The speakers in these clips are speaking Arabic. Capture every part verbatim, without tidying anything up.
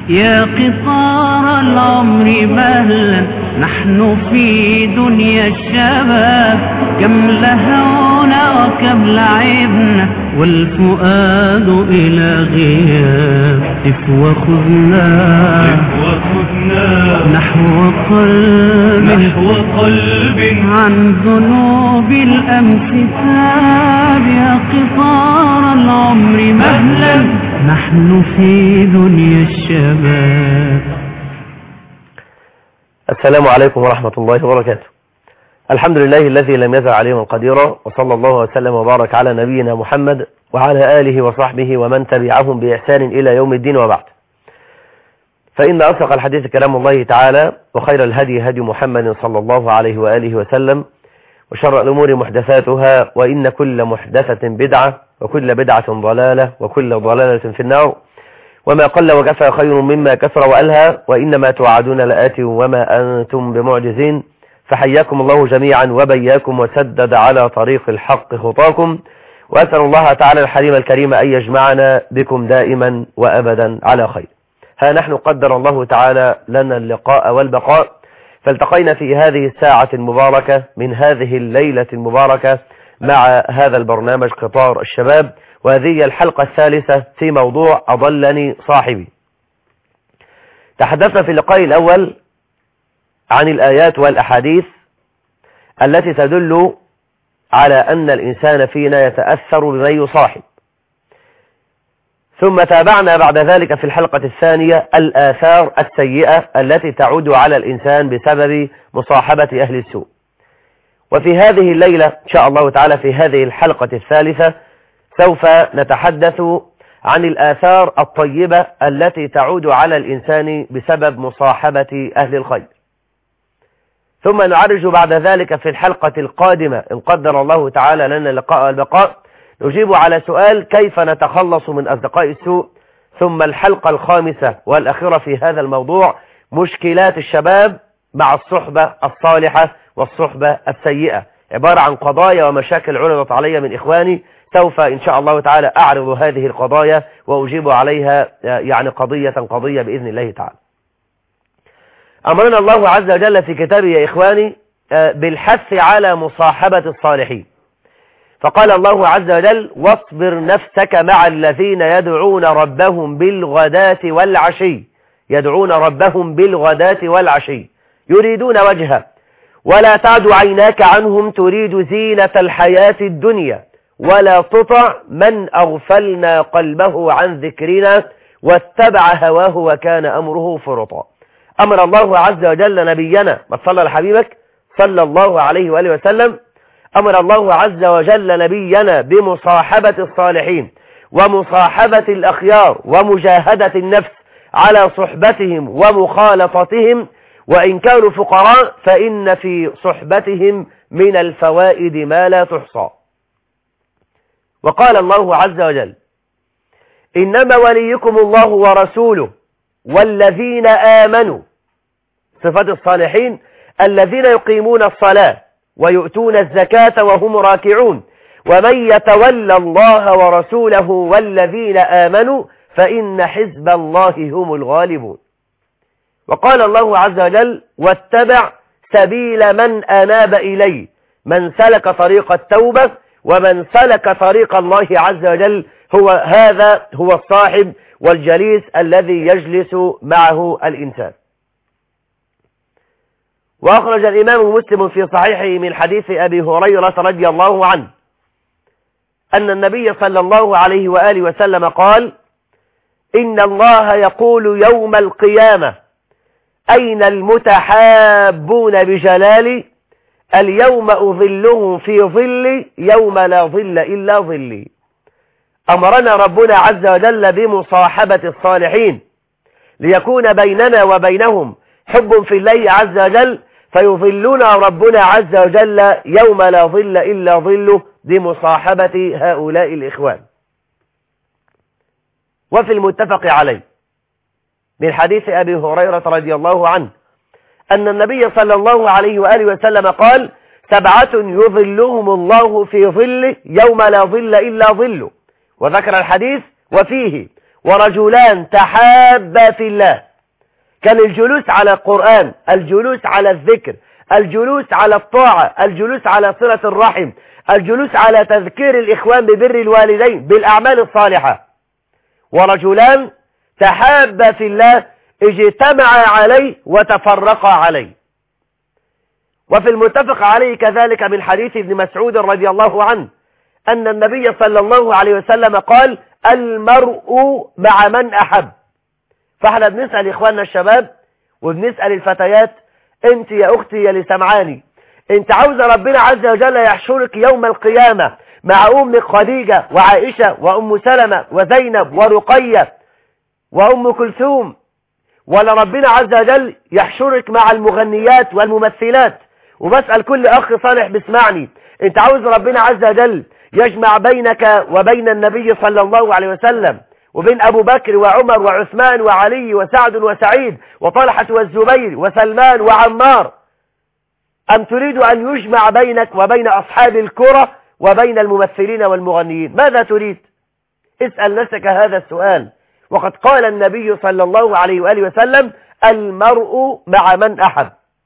يا قطار العمر مهلا نحن في دنيا الشباب، كم لهونا وكم لعبنا والفؤاد إلى غياب. قف وخذنا نحو قلب نحو قلب عن ذنوب الأمس تاب. يا قطار العمر مهلا نحن في دنيا الشباب. السلام عليكم ورحمة الله وبركاته. الحمد لله الذي لم يزل عليما قديرا، وصلى الله وسلم وبارك على نبينا محمد وعلى آله وصحبه ومن تبعهم بإحسان إلى يوم الدين، وبعد. فإن أصدق الحديث كلام الله تعالى، وخير الهدي هدي محمد صلى الله عليه وآله وسلم، وشر الأمور محدثاتها، وإن كل محدثة بدعة، وكل بدعة ضلالة، وكل ضلالة في النار، وما قل وكفى خير مما كثر وألهى، وإنما توعدون لآت وما أنتم بمعجزين. فحياكم الله جميعا وبياكم وسدد على طريق الحق خطاكم، وأسأل الله تعالى الحليم الكريم أن يجمعنا بكم دائما وأبدا على خير. ها نحن قدر الله تعالى لنا اللقاء والبقاء، فالتقينا في هذه الساعة المباركة من هذه الليلة المباركة مع هذا البرنامج قطار الشباب، وهذه الحلقة الثالثة في موضوع أضلني صاحبي. تحدثنا في اللقاء الأول عن الآيات والأحاديث التي تدل على أن الإنسان فينا يتأثر بمن يصاحب، ثم تابعنا بعد ذلك في الحلقة الثانية الآثار السيئة التي تعود على الإنسان بسبب مصاحبة أهل السوء. وفي هذه الليلة إن شاء الله تعالى في هذه الحلقة الثالثة سوف نتحدث عن الآثار الطيبة التي تعود على الإنسان بسبب مصاحبة أهل الخير. ثم نعرج بعد ذلك في الحلقة القادمة إن قدر الله تعالى لنا اللقاء والبقاء، نجيب على سؤال كيف نتخلص من أصدقاء السوء. ثم الحلقة الخامسة والأخيرة في هذا الموضوع مشكلات الشباب مع الصحبة الصالحة والصحبة السيئة، عبارة عن قضايا ومشاكل عرضت علي من إخواني. سوف إن شاء الله تعالى أعرض هذه القضايا وأجيب عليها يعني قضية قضية بإذن الله تعالى. أمرنا الله عز وجل في كتابه يا إخواني بالحث على مصاحبة الصالحين، فقال الله عز وجل: واصبر نفسك مع الذين يدعون ربهم بالغداة والعشي يدعون ربهم بالغداة والعشي يريدون وجهه ولا تعد عيناك عنهم تريد زينة الحياة الدنيا ولا تطع من أغفلنا قلبه عن ذكرنا واتبع هواه وكان أمره فرطا. أمر الله عز وجل نبينا، ما صلى لحبيبك صلى الله عليه وآله وسلم، أمر الله عز وجل نبينا بمصاحبة الصالحين ومصاحبة الأخيار ومجاهدة النفس على صحبتهم ومخالطتهم، وإن كانوا فقراء فإن في صحبتهم من الفوائد ما لا تحصى. وقال الله عز وجل: إنما وليكم الله ورسوله والذين آمنوا. صفات الصالحين: الذين يقيمون الصلاة ويؤتون الزكاة وهم راكعون، ومن يتولى الله ورسوله والذين آمنوا فإن حزب الله هم الغالبون. وقال الله عز وجل: واتبع سبيل من أناب إلي، من سلك طريق التوبة ومن سلك طريق الله عز وجل، هو هذا هو الصاحب والجليس الذي يجلس معه الإنسان. وأخرج الإمام مسلم في صحيحه من حديث أبي هريرة رضي الله عنه أن النبي صلى الله عليه وآله وسلم قال: إن الله يقول يوم القيامة: أين المتحابون بجلالي؟ اليوم أظلهم في ظلي يوم لا ظل إلا ظلي. أمرنا ربنا عز وجل بمصاحبة الصالحين ليكون بيننا وبينهم حب في الله عز وجل، فيظلنا ربنا عز وجل يوم لا ظل إلا ظله بمصاحبة هؤلاء الإخوان. وفي المتفق عليه من حديث أبي هريرة رضي الله عنه أن النبي صلى الله عليه وآله وسلم قال: سبعة يظلهم الله في ظله يوم لا ظل إلا ظله. وذكر الحديث وفيه: ورجلان تحابا في الله. كان الجلوس على القرآن، الجلوس على الذكر، الجلوس على الطاعة، الجلوس على صلة الرحم، الجلوس على تذكير الإخوان ببر الوالدين بالأعمال الصالحة. ورجلان تحابا في الله اجتمعا عليه وتفرقا عليه. وفي المتفق عليه كذلك من حديث ابن مسعود رضي الله عنه أن النبي صلى الله عليه وسلم قال: المرء مع من أحب. فاحنا بنسأل إخواننا الشباب وبنسأل الفتيات: انت يا أختي يا اللي سمعاني، انت عاوزة ربنا عز وجل يحشرك يوم القيامة مع أم خديجة وعائشة وأم سلمة وزينب ورقية وأم كلثوم، ولا ربنا عز وجل يحشرك مع المغنيات والممثلات؟ وبسأل كل أخ صالح بسمعني، انت عاوز ربنا عز وجل يجمع بينك وبين النبي صلى الله عليه وسلم وبين أبو بكر وعمر وعثمان وعلي وسعد وسعيد وطلحة والزبير وسلمان وعمار، أم تريد أن يجمع بينك وبين أصحاب الكرة وبين الممثلين والمغنيين؟ ماذا تريد؟ اسأل نفسك هذا السؤال. وقد قال النبي صلى الله عليه وآله وسلم: المرء مع من أحب.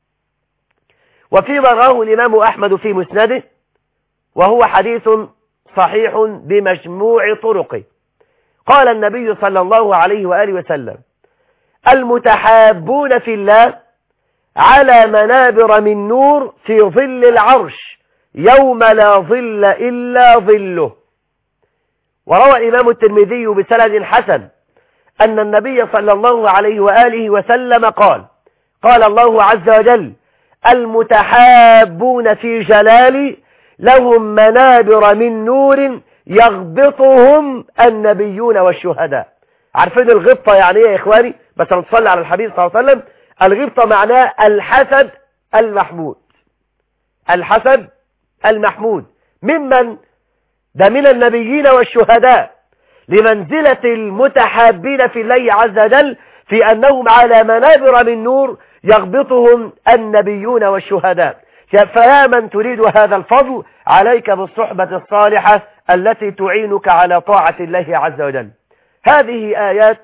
وفيما رواه الإمام أحمد في مسنده وهو حديث صحيح بمجموع طرقه، قال النبي صلى الله عليه وآله وسلم: المتحابون في الله على منابر من نور في ظل العرش يوم لا ظل إلا ظله. وروى الإمام الترمذي بسند حسن أن النبي صلى الله عليه وآله وسلم قال: قال الله عز وجل: المتحابون في جلالي لهم منابر من نور يغبطهم النبيون والشهداء. عارفين الغبطة يعني ايه يا إخواني؟ بس نصلي على الحبيب صلى الله عليه وسلم. الغبطة معناه الحسد المحمود، الحسد المحمود. ممن؟ ده من النبيين والشهداء، لمنزلة المتحابين في الله عز وجل في أنهم على منابر من نور يغبطهم النبيون والشهداء. فيا من تريد هذا الفضل عليك بالصحبة الصالحة التي تعينك على طاعة الله عز وجل. هذه آيات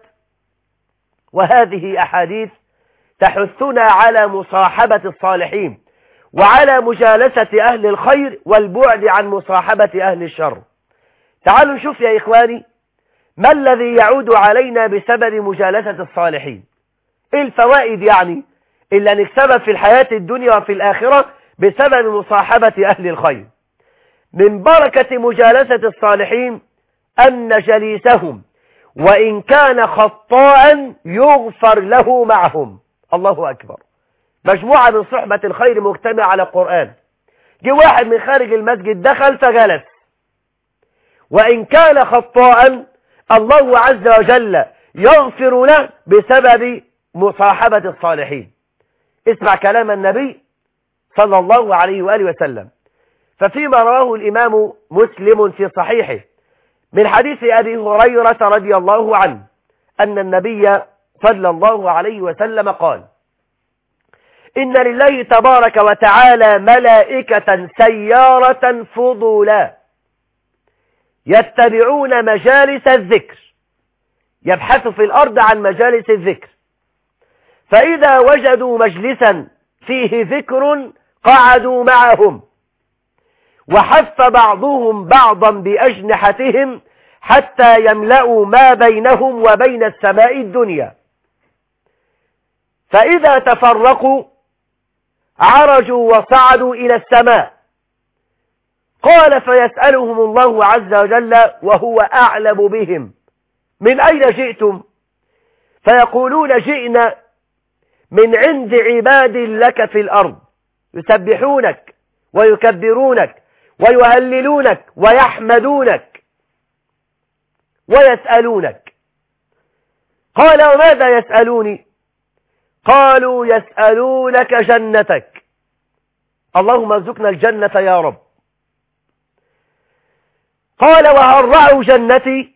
وهذه أحاديث تحثنا على مصاحبة الصالحين وعلى مجالسة أهل الخير والبعد عن مصاحبة أهل الشر. تعالوا نشوف يا إخواني ما الذي يعود علينا بسبب مجالسة الصالحين. إيه الفوائد يعني إلا نكسبها في الحياة الدنيا وفي الآخرة بسبب مصاحبة أهل الخير؟ من بركة مجالسة الصالحين أن جليسهم وإن كان خطاء يغفر له معهم. الله أكبر. مجموعة من صحبة الخير مجتمع على القرآن، جه واحد من خارج المسجد دخل فجلس، وإن كان خطاء الله عز وجل يغفر له بسبب مصاحبة الصالحين. اسمع كلام النبي صلى الله عليه وآله وسلم. ففيما رواه الإمام مسلم في صحيحه من حديث أبي هريرة رضي الله عنه أن النبي صلى الله عليه وسلم قال: إن لله تبارك وتعالى ملائكة سيارة فضولا يتبعون مجالس الذكر، يبحثوا في الأرض عن مجالس الذكر، فإذا وجدوا مجلسا فيه ذكر قعدوا معهم، وحف بعضهم بعضا بأجنحتهم حتى يملأوا ما بينهم وبين السماء الدنيا، فإذا تفرقوا عرجوا وصعدوا إلى السماء. قال: فيسألهم الله عز وجل وهو أعلم بهم: من أين جئتم؟ فيقولون: جئنا من عند عباد لك في الأرض يسبحونك ويكبرونك ويهللونك ويحمدونك ويسألونك. قال: وماذا يسألوني؟ قالوا: يسألونك جنتك. اللهم ارزقنا الجنة يا رب. قال: وهل رأوا جنتي؟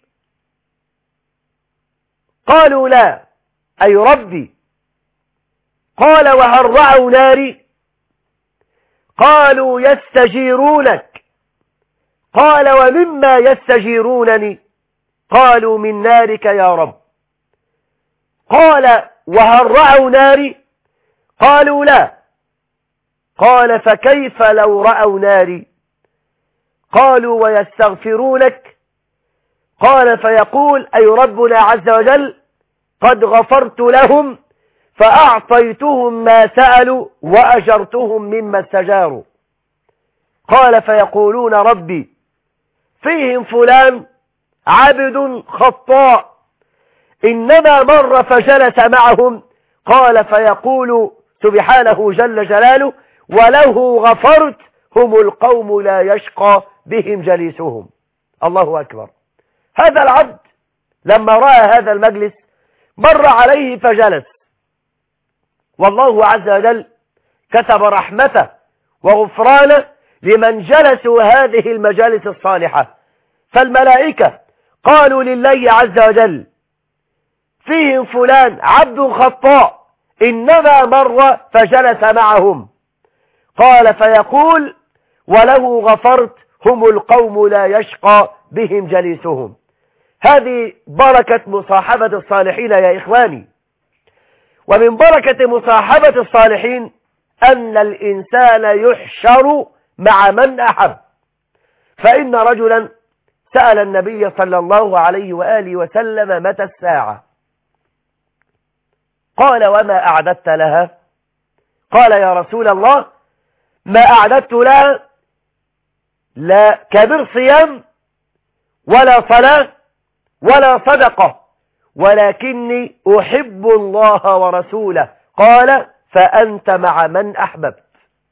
قالوا: لا، أي ربي. قال: وهل رأوا ناري؟ قالوا: يستجيرونك. قال: ومما يستجيرونني؟ قالوا من نارك يا رب. قال وهل رأوا ناري؟ قالوا لا. قال فكيف لو رأوا ناري؟ قالوا ويستغفرونك؟ قال فيقول أي ربنا عز وجل قد غفرت لهم فأعطيتهم ما سألوا وأجرتهم مما استجاروا. قال فيقولون ربي فيهم فلان عبد خطاء إنما مر فجلس معهم. قال فيقول سبحانه جل جلاله وله غفرت هم القوم لا يشقى بهم جليسهم. الله أكبر. هذا العبد لما رأى هذا المجلس مر عليه فجلس، والله عز وجل كتب رحمته وغفرانه لمن جلسوا هذه المجالس الصالحة. فالملائكة قالوا لله عز وجل فيهم فلان عبد خطاء إنما مر فجلس معهم. قال فيقول وله غفرت هم القوم لا يشقى بهم جليسهم. هذه بركة مصاحبة الصالحين يا إخواني. ومن بركة مصاحبة الصالحين أن الإنسان يحشر مع من أحب. فإن رجلا سأل النبي صلى الله عليه وآله وسلم متى الساعة؟ قال وما أعددت لها؟ قال يا رسول الله ما أعددت لها لا كبر صيام ولا صلاة ولا صدقة ولكني أحب الله ورسوله. قال فأنت مع من أحببت.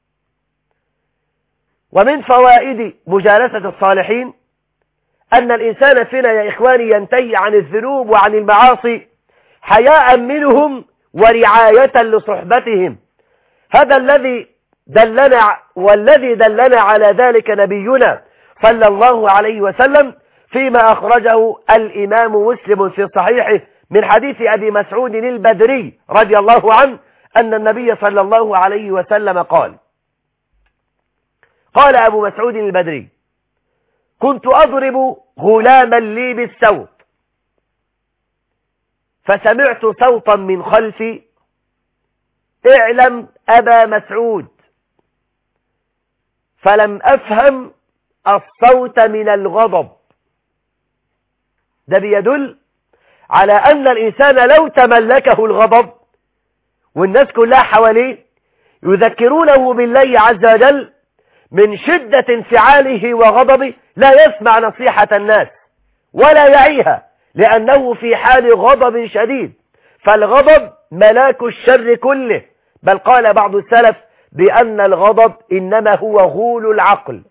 ومن فوائد مجالسة الصالحين أن الإنسان فينا يا إخواني ينتهي عن الذنوب وعن المعاصي حياء منهم ورعاية لصحبتهم. هذا الذي دلنا والذي دلنا على ذلك نبينا صلى الله عليه وسلم فيما أخرجه الإمام مسلم في صحيحه من حديث أبي مسعود البدري رضي الله عنه أن النبي صلى الله عليه وسلم قال قال أبو مسعود البدري كنت أضرب غلاما لي بالسوط فسمعت صوتا من خلفي اعلم أبا مسعود فلم أفهم الصوت من الغضب. ده بيدل على أن الإنسان لو تملكه الغضب والناس كلها حواليه يذكرونه بالله عز وجل من شدة انفعاله وغضبه لا يسمع نصيحة الناس ولا يعيها لأنه في حال غضب شديد. فالغضب ملاك الشر كله، بل قال بعض السلف بأن الغضب إنما هو غول العقل.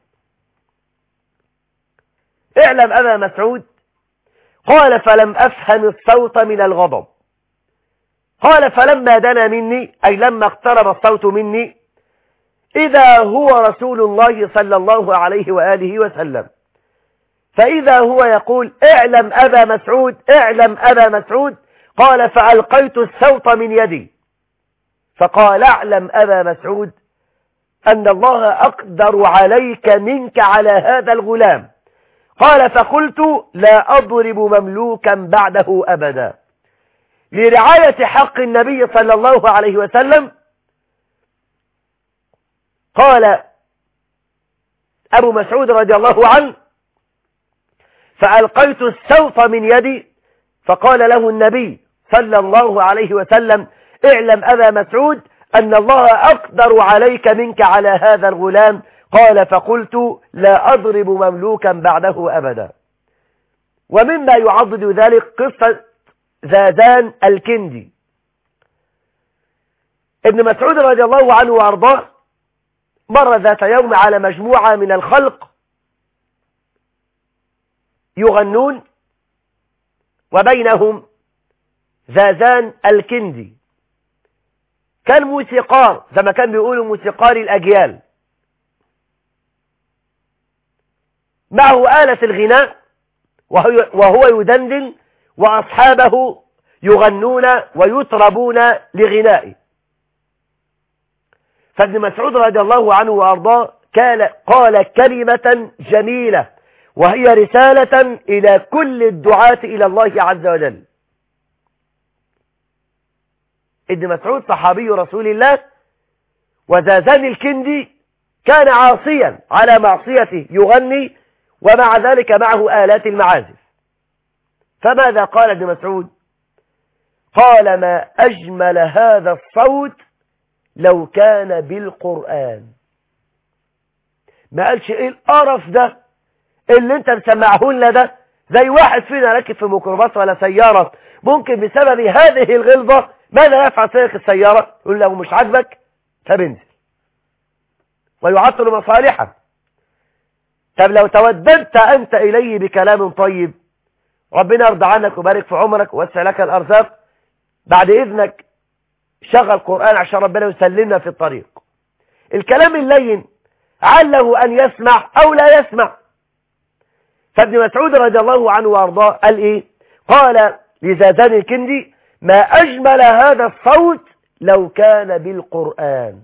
اعلم أبا مسعود قال فلم أفهم الصوت من الغضب. قال فلما دنا مني أي لما اقترب الصوت مني إذا هو رسول الله صلى الله عليه وآله وسلم، فإذا هو يقول اعلم أبا مسعود اعلم أبا مسعود. قال فألقيت الصوت من يدي فقال اعلم أبا مسعود أن الله أقدر عليك منك على هذا الغلام. قال فقلت لا أضرب مملوكا بعده أبدا. لرعاية حق النبي صلى الله عليه وسلم قال أبو مسعود رضي الله عنه فألقيت السوط من يدي فقال له النبي صلى الله عليه وسلم اعلم أبا مسعود أن الله أقدر عليك منك على هذا الغلام. قال فقلت لا أضرب مملوكا بعده أبدا. ومما يعضد ذلك قصة ذادان الكندي. ابن مسعود رضي الله عنه وأرضاه مر ذات يوم على مجموعة من الخلق يغنون وبينهم ذادان الكندي. كان موسيقار زي ما كان بيقولوا موسيقار الأجيال، معه آلة الغناء وهو يدندن وأصحابه يغنون ويطربون لغنائه. فابن مسعود رضي الله عنه وأرضاه قال كلمة جميلة وهي رسالة إلى كل الدعاة إلى الله عز وجل. ابن مسعود صحابي رسول الله، وزازان الكندي كان عاصيا على معصيته يغني، ومع ذلك معه آلات المعازف. فماذا قال ابن مسعود؟ قال: ما أجمل هذا الصوت لو كان بالقرآن. ما قالش ايه القرف ده اللي انت مسمعه لنا ده، زي واحد فينا راكب في ميكروباص ولا سيارة، ممكن بسبب هذه الغلظة ماذا يفعل سائق السيارة؟ يقول له مش عاجبك فبنزل ويعطل مصالحه. طب لو توددت أنت إليه بكلام طيب، ربنا يرضى عنك وبارك في عمرك ووسع لك الأرزاق، بعد إذنك شغل قرآن عشان ربنا يسلمنا في الطريق. الكلام اللين عله أن يسمع أو لا يسمع. فابن مسعود رضي الله عنه وارضاه قال إيه؟ قال لزازان الكندي: ما أجمل هذا الصوت لو كان بالقرآن.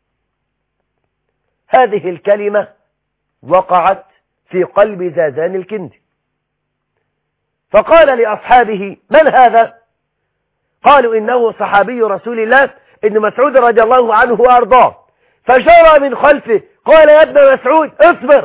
هذه الكلمة وقعت في قلب زازان الكندي، فقال لأصحابه: من هذا؟ قالوا: إنه صحابي رسول الله ابن مسعود رضي الله عنه وارضاه. فجرى من خلفه قال: يا ابن مسعود اصبر.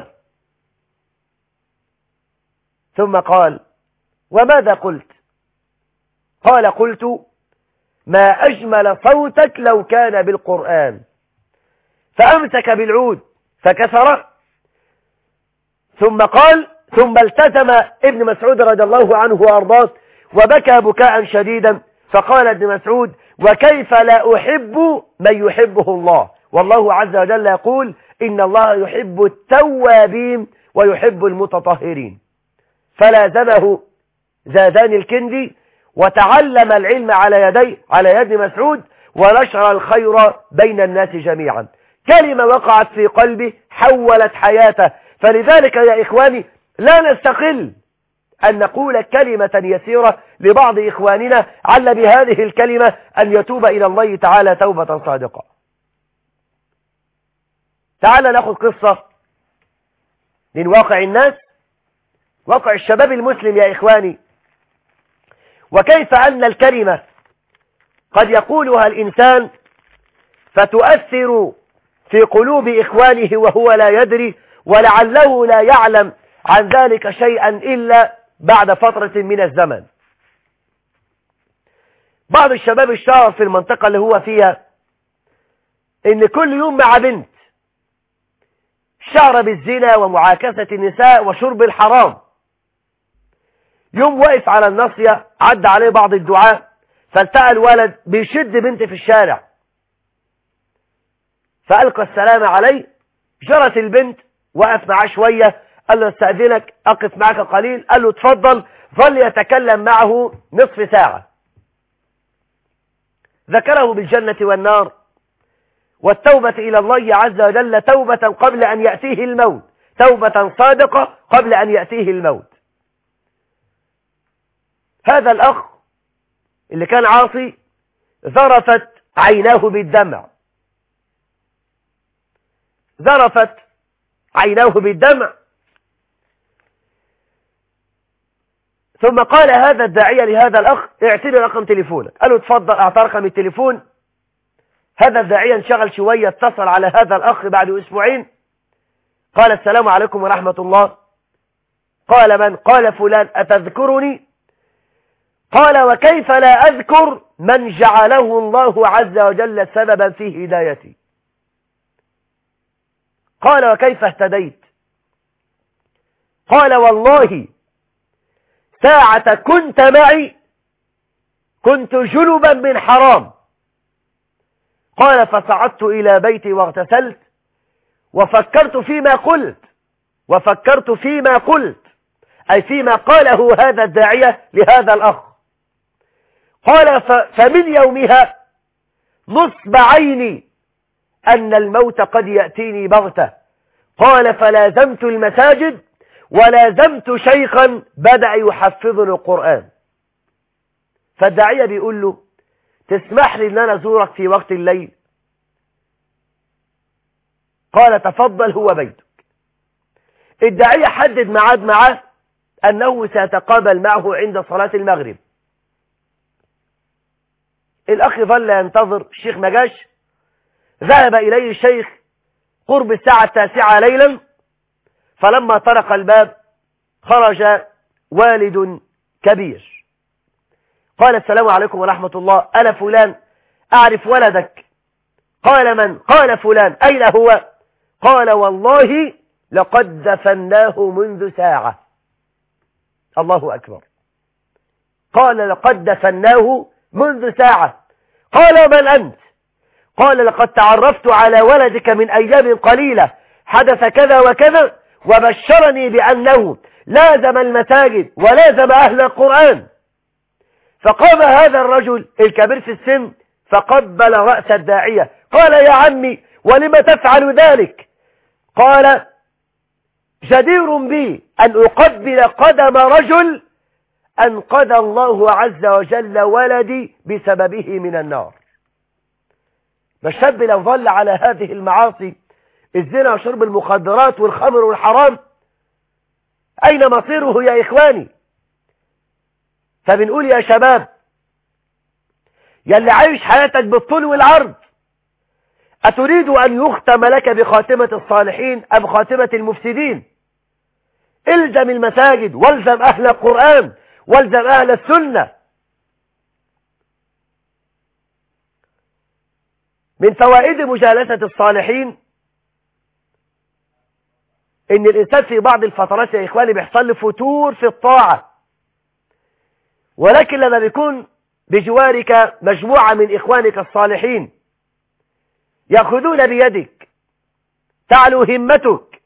ثم قال: وماذا قلت؟ قال: قلت: ما أجمل صوتك لو كان بالقرآن. فأمسك بالعود فكسره، ثم قال: ثم التزم ابن مسعود رضي الله عنه وارضاه وبكى بكاء شديدا. فقال ابن مسعود: وكيف لا أحب من يحبه الله؟ والله عز وجل يقول: إن الله يحب التوابين ويحب المتطهرين. فلازمه زازان الكندي وتعلم العلم على يدي على يد مسعود، ونشر الخير بين الناس جميعا. كلمة وقعت في قلبه حولت حياته. فلذلك يا إخواني لا نستقل أن نقول كلمة يسيرة لبعض إخواننا عل بهذه الكلمة أن يتوب إلى الله تعالى توبة صادقة. تعال نأخذ قصة من واقع الناس، واقع الشباب المسلم يا إخواني، وكيف أن الكلمة قد يقولها الإنسان فتؤثر في قلوب إخوانه وهو لا يدري، ولعله لا يعلم عن ذلك شيئا إلا بعد فترة من الزمن. بعض الشباب الشاعر في المنطقة اللي هو فيها إن كل يوم مع بنت شعر بالزنا ومعاكسة النساء وشرب الحرام. يوم وقف على الناصية عدى عليه بعض الدعاء فالتقى الولد بيشد بنت في الشارع، فألقى السلام عليه. جرت البنت، وقف معاه شوية، قال له: استأذنك أقف معك قليل. قال له: اتفضل. ظل يتكلم معه نصف ساعة، ذكره بالجنة والنار والتوبة إلى الله عز وجل توبة قبل أن يأتيه الموت، توبة صادقة قبل أن يأتيه الموت. هذا الأخ اللي كان عاصي ذرفت عيناه بالدمع، ذرفت عيناه بالدمع. ثم قال هذا الداعية لهذا الأخ: اعطيني رقم تليفونك. قال له: اتفضل. اعطى رقم التليفون. هذا الداعية انشغل شوية، اتصل على هذا الأخ بعد أسبوعين، قال: السلام عليكم ورحمة الله. قال: من؟ قال: فلان. أتذكرني؟ قال: وكيف لا أذكر من جعله الله عز وجل سببا في هدايتي. قال: وكيف اهتديت؟ قال: والله ساعة كنت معي كنت جنبا من حرام. قال: فصعدت إلى بيتي واغتسلت وفكرت فيما قلت وفكرت فيما قلت أي فيما قاله هذا الداعية لهذا الأخ. قال: فمن يومها نصب عيني أن الموت قد يأتيني بغتة. قال: فلازمت المساجد ولازمت شيخا بدأ يحفظني القرآن. فالداعية بيقول له: تسمح لي أن أنا أزورك في وقت الليل؟ قال: تفضل، هو بيتك. الداعية حدد ميعاد معه أنه سيتقابل معه عند صلاة المغرب. الأخ ظل ينتظر، الشيخ ما جاش. ذهب إليه الشيخ قرب الساعة التاسعة ليلا، فلما طرق الباب خرج والد كبير قال: السلام عليكم ورحمة الله، أنا فلان أعرف ولدك. قال: من؟ قال: فلان. أين هو؟ قال: والله لقد دفناه منذ ساعة. الله أكبر. قال: لقد دفناه منذ ساعة. قال: من أنت؟ قال: لقد تعرفت على ولدك من أيام قليلة، حدث كذا وكذا، وبشرني بأنه لازم المساجد ولازم أهل القرآن. فقام هذا الرجل الكبير في السن فقبل رأس الداعية. قال: يا عمي، ولم تفعل ذلك؟ قال: جدير بي أن أقبل قدم رجل أنقذ الله عز وجل ولدي بسببه من النار. فالشاب لو ظل على هذه المعاصي، الزنا وشرب المخدرات والخمر والحرام، أين مصيره يا إخواني؟ فبنقول يا شباب، يلي عايش حياتك بالطول والعرض، أتريد أن يختم لك بخاتمة الصالحين أم خاتمة المفسدين؟ الزم المساجد، والزم أهل القرآن، والزم أهل السنة. من فوائد مجالسة الصالحين إن الإنسان في بعض الفترات يا إخواني بيحصل له فتور في الطاعة، ولكن لما بيكون بجوارك مجموعة من إخوانك الصالحين يأخذون بيدك، تعلو همتك.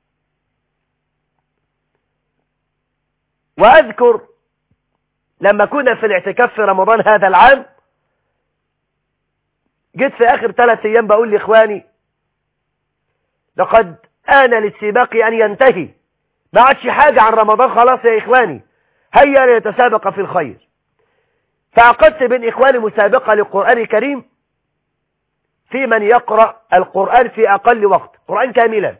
وأذكر لما كنا في الاعتكاف في رمضان هذا العام، جيت في آخر ثلاث أيام بقول لإخواني: لقد آن للسباق أن ينتهي، ما عادش حاجة عن رمضان خلاص يا إخواني، هيا لنتسابق في الخير. فعقدت بين إخواني مسابقة للقرآن الكريم في من يقرأ القرآن في أقل وقت، قرآن كاملا.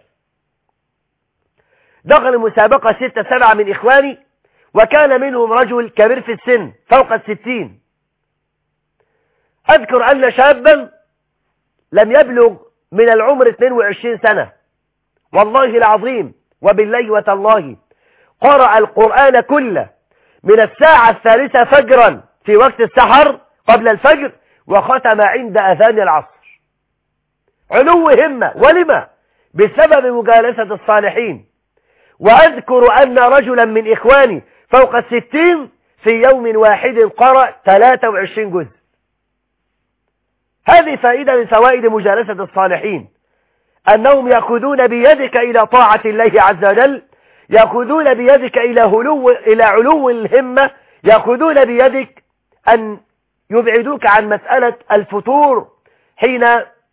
دخل المسابقة ستة سبعة من إخواني، وكان منهم رجل كبير في السن فوق الستين. أذكر أن شابا لم يبلغ من العمر اثنين وعشرين سنة، والله العظيم وبالله وتالله قرأ القرآن كله من الساعة الثالثة فجرا في وقت السحر قبل الفجر، وختم عند أذان العصر. علو همة، ولما؟ بسبب مجالسة الصالحين. وأذكر أن رجلا من إخواني فوق الستين في يوم واحد قرأ ثلاثة وعشرين جزء. هذه فائدة من فوائد مجالسة الصالحين، أنهم يأخذون بيدك إلى طاعة الله عز وجل، يأخذون بيدك إلى هلو إلى علو الهمة، يأخذون بيدك أن يبعدوك عن مسألة الفتور حين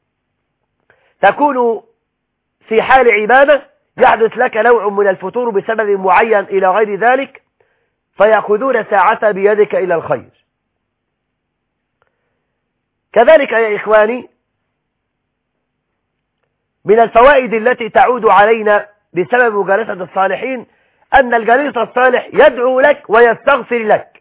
تكون في حال عبادة، يحدث لك نوع من الفتور بسبب معين إلى غير ذلك، فيأخذون ساعة بيدك إلى الخير. كذلك يا إخواني من الفوائد التي تعود علينا بسبب مجالسة الصالحين أن الجليس الصالح يدعو لك ويستغفر لك.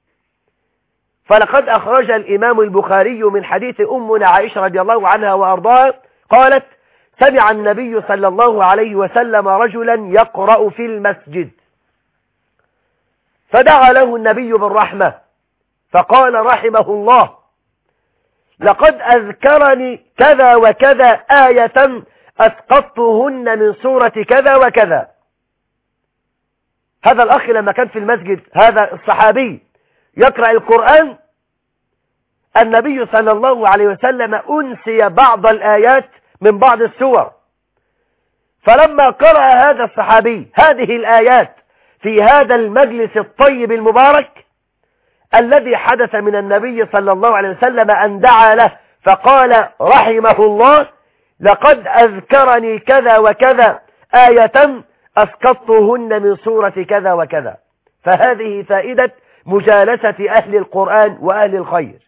فلقد أخرج الإمام البخاري من حديث أمنا عائشة رضي الله عنها وأرضاها قالت: سمع النبي صلى الله عليه وسلم رجلا يقرأ في المسجد، فدعا له النبي بالرحمة فقال: رحمه الله، لقد أذكرني كذا وكذا آية أسقطتهن من سورة كذا وكذا. هذا الأخ لما كان في المسجد، هذا الصحابي يقرأ القرآن، النبي صلى الله عليه وسلم أنسي بعض الآيات من بعض السور، فلما قرأ هذا الصحابي هذه الآيات في هذا المجلس الطيب المبارك الذي حدث من النبي صلى الله عليه وسلم أن دعا له فقال: رحمه الله، لقد أذكرني كذا وكذا آية أسقطتهن من سورة كذا وكذا. فهذه فائدة مجالسة أهل القرآن وأهل الخير.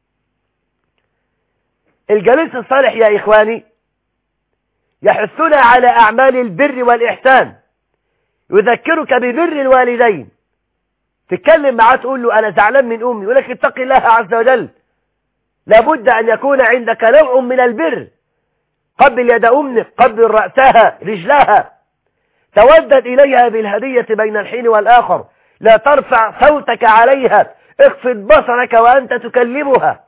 الجليس الصالح يا إخواني يحثنا على أعمال البر والإحسان، يذكرك ببر الوالدين، تتكلم معاه تقول له أنا زعلان من أمي، يقول لك اتق الله عز وجل. لابد أن يكون عندك نوع من البر. قبل يد أمك، قبل رأسها، رجلها، تودد إليها بالهدية بين الحين والآخر، لا ترفع صوتك عليها، اخفض بصرك وأنت تكلمها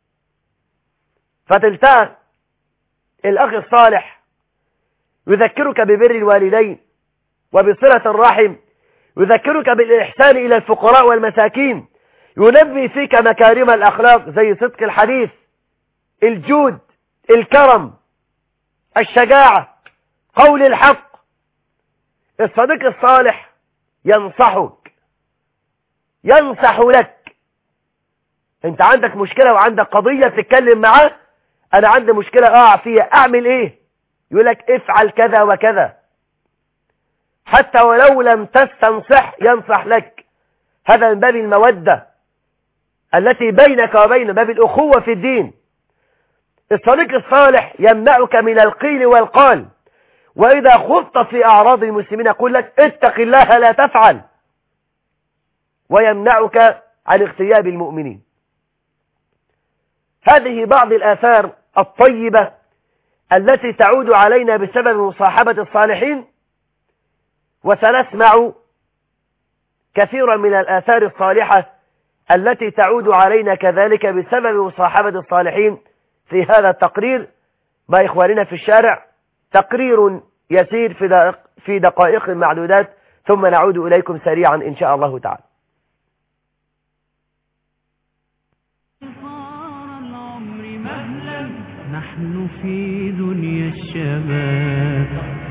فتلتقى. الأخ الصالح يذكرك ببر الوالدين وبصلة الرحم، يذكرك بالإحسان إلى الفقراء والمساكين، ينمي فيك مكارم الأخلاق زي صدق الحديث، الجود، الكرم، الشجاعة، قول الحق. الصديق الصالح ينصحك، ينصح لك. انت عندك مشكلة وعندك قضية تتكلم معاه، انا عندي مشكلة اقع فيها، اعمل ايه؟ يقولك افعل كذا وكذا، حتى ولو لم تستنصح ينصح لك. هذا من باب المودة التي بينك وبين باب الأخوة في الدين. الصديق الصالح يمنعك من القيل والقال، وإذا خضت في أعراض المسلمين يقول لك اتق الله لا تفعل، ويمنعك عن اغتياب المؤمنين. هذه بعض الآثار الطيبة التي تعود علينا بسبب مصاحبة الصالحين، وسنسمع كثيرا من الآثار الصالحة التي تعود علينا كذلك بسبب مصاحبة الصالحين في هذا التقرير مع إخواننا في الشارع. تقرير يسير في في دقائق معدودات، ثم نعود إليكم سريعا إن شاء الله تعالى. نحن في دنيا الشباب.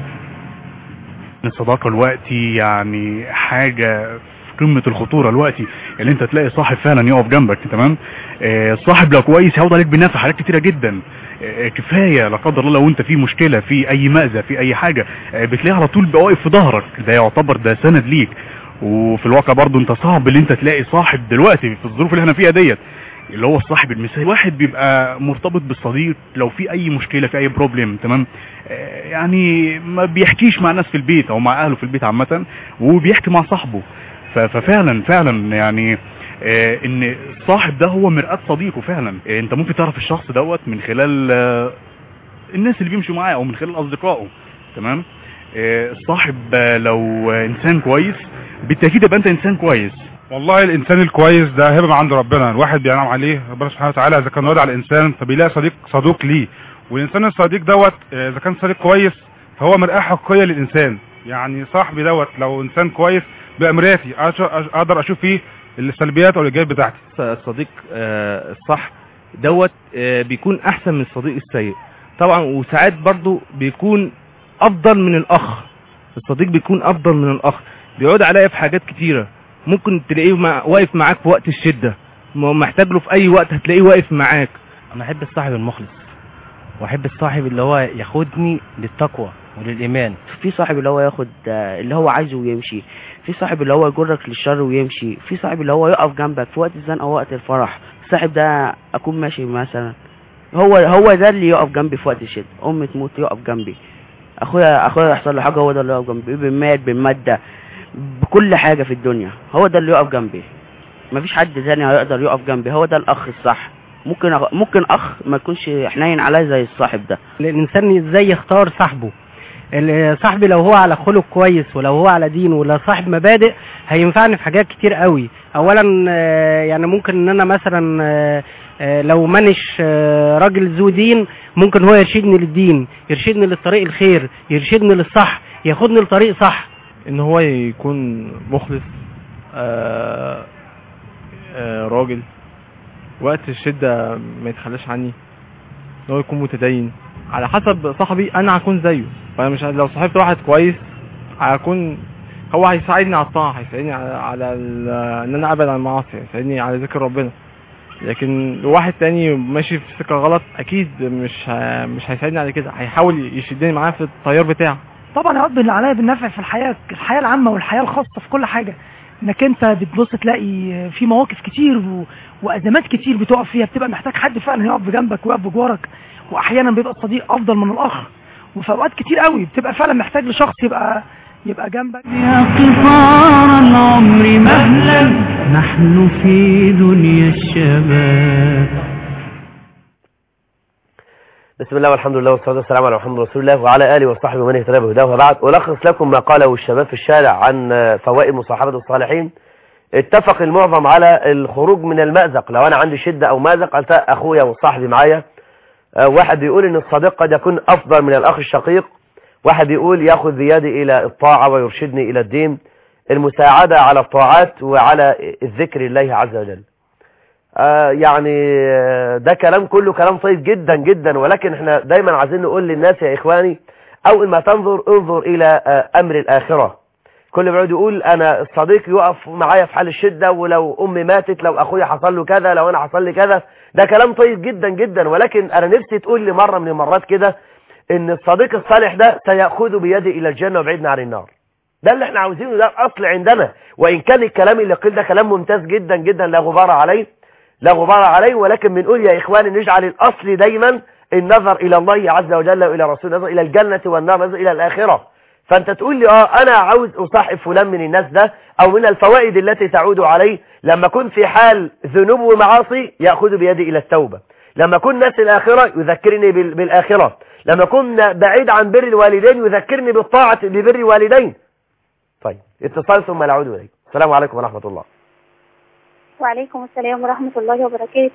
الصداقة الوقتي يعني حاجة في قمة الخطورة الوقتي، اللي انت تلاقي صاحب فعلا يقف جنبك. تمام. اه صاحب لو كويس يعود عليك بالنفع حاجات كتيرة جدا. اه كفاية لا قدر الله لو انت في مشكلة، في اي مأذى، في اي حاجة، اه بتلاقيه على طول واقف في ظهرك. ده يعتبر ده سند ليك. وفي الواقع برضو انت صعب اللي انت تلاقي صاحب دلوقتي في الظروف اللي احنا فيها ديت اللي هو الصاحب المثالي. واحد بيبقى مرتبط بالصديق لو في اي مشكلة، في اي بروبلم. تمام. يعني ما بيحكيش مع الناس في البيت او مع اهله في البيت عامة، وبيحكي مع صاحبه. ففعلا فعلا يعني ان الصاحب ده هو مرآة صديقه فعلا. انت ممكن تعرف الشخص دوت من خلال الناس اللي بيمشوا معاه او من خلال اصدقائه. تمام. الصاحب لو انسان كويس بالتأكيد يبقى انت انسان كويس. والله الانسان الكويس ده هبه من عند ربنا، الواحد بينعم عليه ربنا سبحانه وتعالى اذا كان وضع على الانسان فبيلاقي صديق صدوق ليه. والانسان الصديق دوت اذا كان صديق كويس فهو مرآة حقيقيه للانسان. يعني صاحبي دوت لو انسان كويس بامرياتي اقدر اشوف فيه السلبيات او الايجابيات بتاعتي. الصديق الصح دوت بيكون احسن من الصديق السيء طبعا، وساعات برضو بيكون افضل من الاخ. الصديق بيكون افضل من الاخ، بيقعد عليا في حاجات كتيره. ممكن تلاقيه مع... واقف معاك في وقت الشدة، محتاج له في اي وقت هتلاقيه واقف معاك. انا احب الصاحب المخلص، واحب الصاحب اللي هو ياخدني للتقوى وللايمان. في صاحب اللي هو ياخد اللي هو عايزه ويمشي، في صاحب اللي هو يجرك للشر ويمشي، في صاحب اللي هو يقف جنبك في وقت الزنقه ووقت الفرح. الصاحب ده اكون ماشي مثلا، هو هو ده اللي يقف جنبي في وقت الشدة. امي تموت يقف جنبي، اخويا اخويا يحصل له حاجه هو ده اللي يقف جنبي، بالمال بالماده بكل حاجة في الدنيا. هو ده اللي يقف جنبي، مفيش حد تاني هيقدر يقف جنبي. هو ده الأخ الصح. ممكن أخ... ممكن أخ ما يكونش حنين عليه زي الصاحب ده. الإنسان ازاي يختار صاحبه. صاحبي لو هو على خلق كويس ولو هو على دين ولا صاحب مبادئ هينفعني في حاجات كتير قوي. أولا يعني ممكن ان انا مثلا لو مانيش راجل ذو دين ممكن هو يرشدني للدين، يرشدني للطريق الخير، يرشدني للصح، ياخدني لطريق صح. ان هو يكون مخلص، آآ آآ راجل وقت الشدة ما يتخلاش عني، ان هو يكون متدين. على حسب صاحبي انا هكون زيه. فانا مش لو صاحبت واحد كويس هيكون هو هيساعدني على الطاعة، هيساعدني على, على ان انا ابعد عن المعاصي، هيساعدني على ذكر ربنا. لكن لو واحد تاني ماشي في سكة غلط اكيد مش مش هيساعدني على كده، هيحاول يشدني معاه في التيار بتاعه. طبعا يقضي اللي عليا بالنفع في الحياة الحياة العامة والحياة الخاصة في كل حاجة. انك انت بتبص تلاقي في مواقف كتير و... وازمات كتير بتقف فيها، بتبقى محتاج حد فعلا يقف بجنبك ويقف بجوارك. واحيانا بيبقى الصديق افضل من الاخ، وفي اوقات كتير قوي بتبقى فعلا محتاج لشخص يبقى يبقى جنبك. يا قطار العمر مهلا نحن في دنيا الشباب. بسم الله والحمد لله والصلاة والسلام على محمد رسول الله وعلى آله وصحبه ومن اهتدى بهداه. وبعد ألخص لكم ما قاله الشباب في الشارع عن فوائد مصاحبة الصالحين. اتفق المعظم على الخروج من المأزق. لو أنا عندي شدة أو مأزق قلت أخويا وصاحبي معايا. واحد بيقول إن الصديق قد يكون أفضل من الأخ الشقيق. واحد بيقول يأخذ بيدي إلى الطاعة ويرشدني إلى الدين. المساعدة على الطاعات وعلى الذكر الله عز وجل. آه يعني ده كلام كله كلام طيب جدا جدا، ولكن احنا دايما عايزين نقول للناس يا إخواني أول ما تنظر انظر إلى آه أمر الآخرة. كل بعد يقول أنا الصديق يقف معايا في حال الشدة، ولو أمي ماتت، لو أخويا حصل له كذا، لو أنا حصل لي كذا. ده كلام طيب جدا جدا، ولكن أنا نفسي تقول لي مرة من المرات كده إن الصديق الصالح ده سيأخذ بيدي إلى الجنة وبعيدنا عن النار. ده اللي احنا عاوزينه، ده الأصل عندنا. وإن كان الكلام اللي قيل ده كلام ممتاز جدا جدا لا غبار عليه لا غبار عليه، ولكن بنقول يا إخواني نجعل الأصل دايما النظر إلى الله عز وجل وإلى رسوله، نظر إلى الجنة والنار، نظر إلى الآخرة. فأنت تقول لي آه أنا عاوز أصاحب فلان من الناس ده، أو من الفوائد التي تعود عليه لما كنت في حال ذنوب ومعاصي يأخذ بيدي إلى التوبة، لما كنت ناس الآخرة يذكرني بالآخرة، لما كنت بعيد عن بر الوالدين يذكرني بالطاعة ببر الوالدين. طيب اتصال ثم نعود إليك. السلام عليكم ورحمة الله. وعليكم السلام ورحمة الله وبركاته.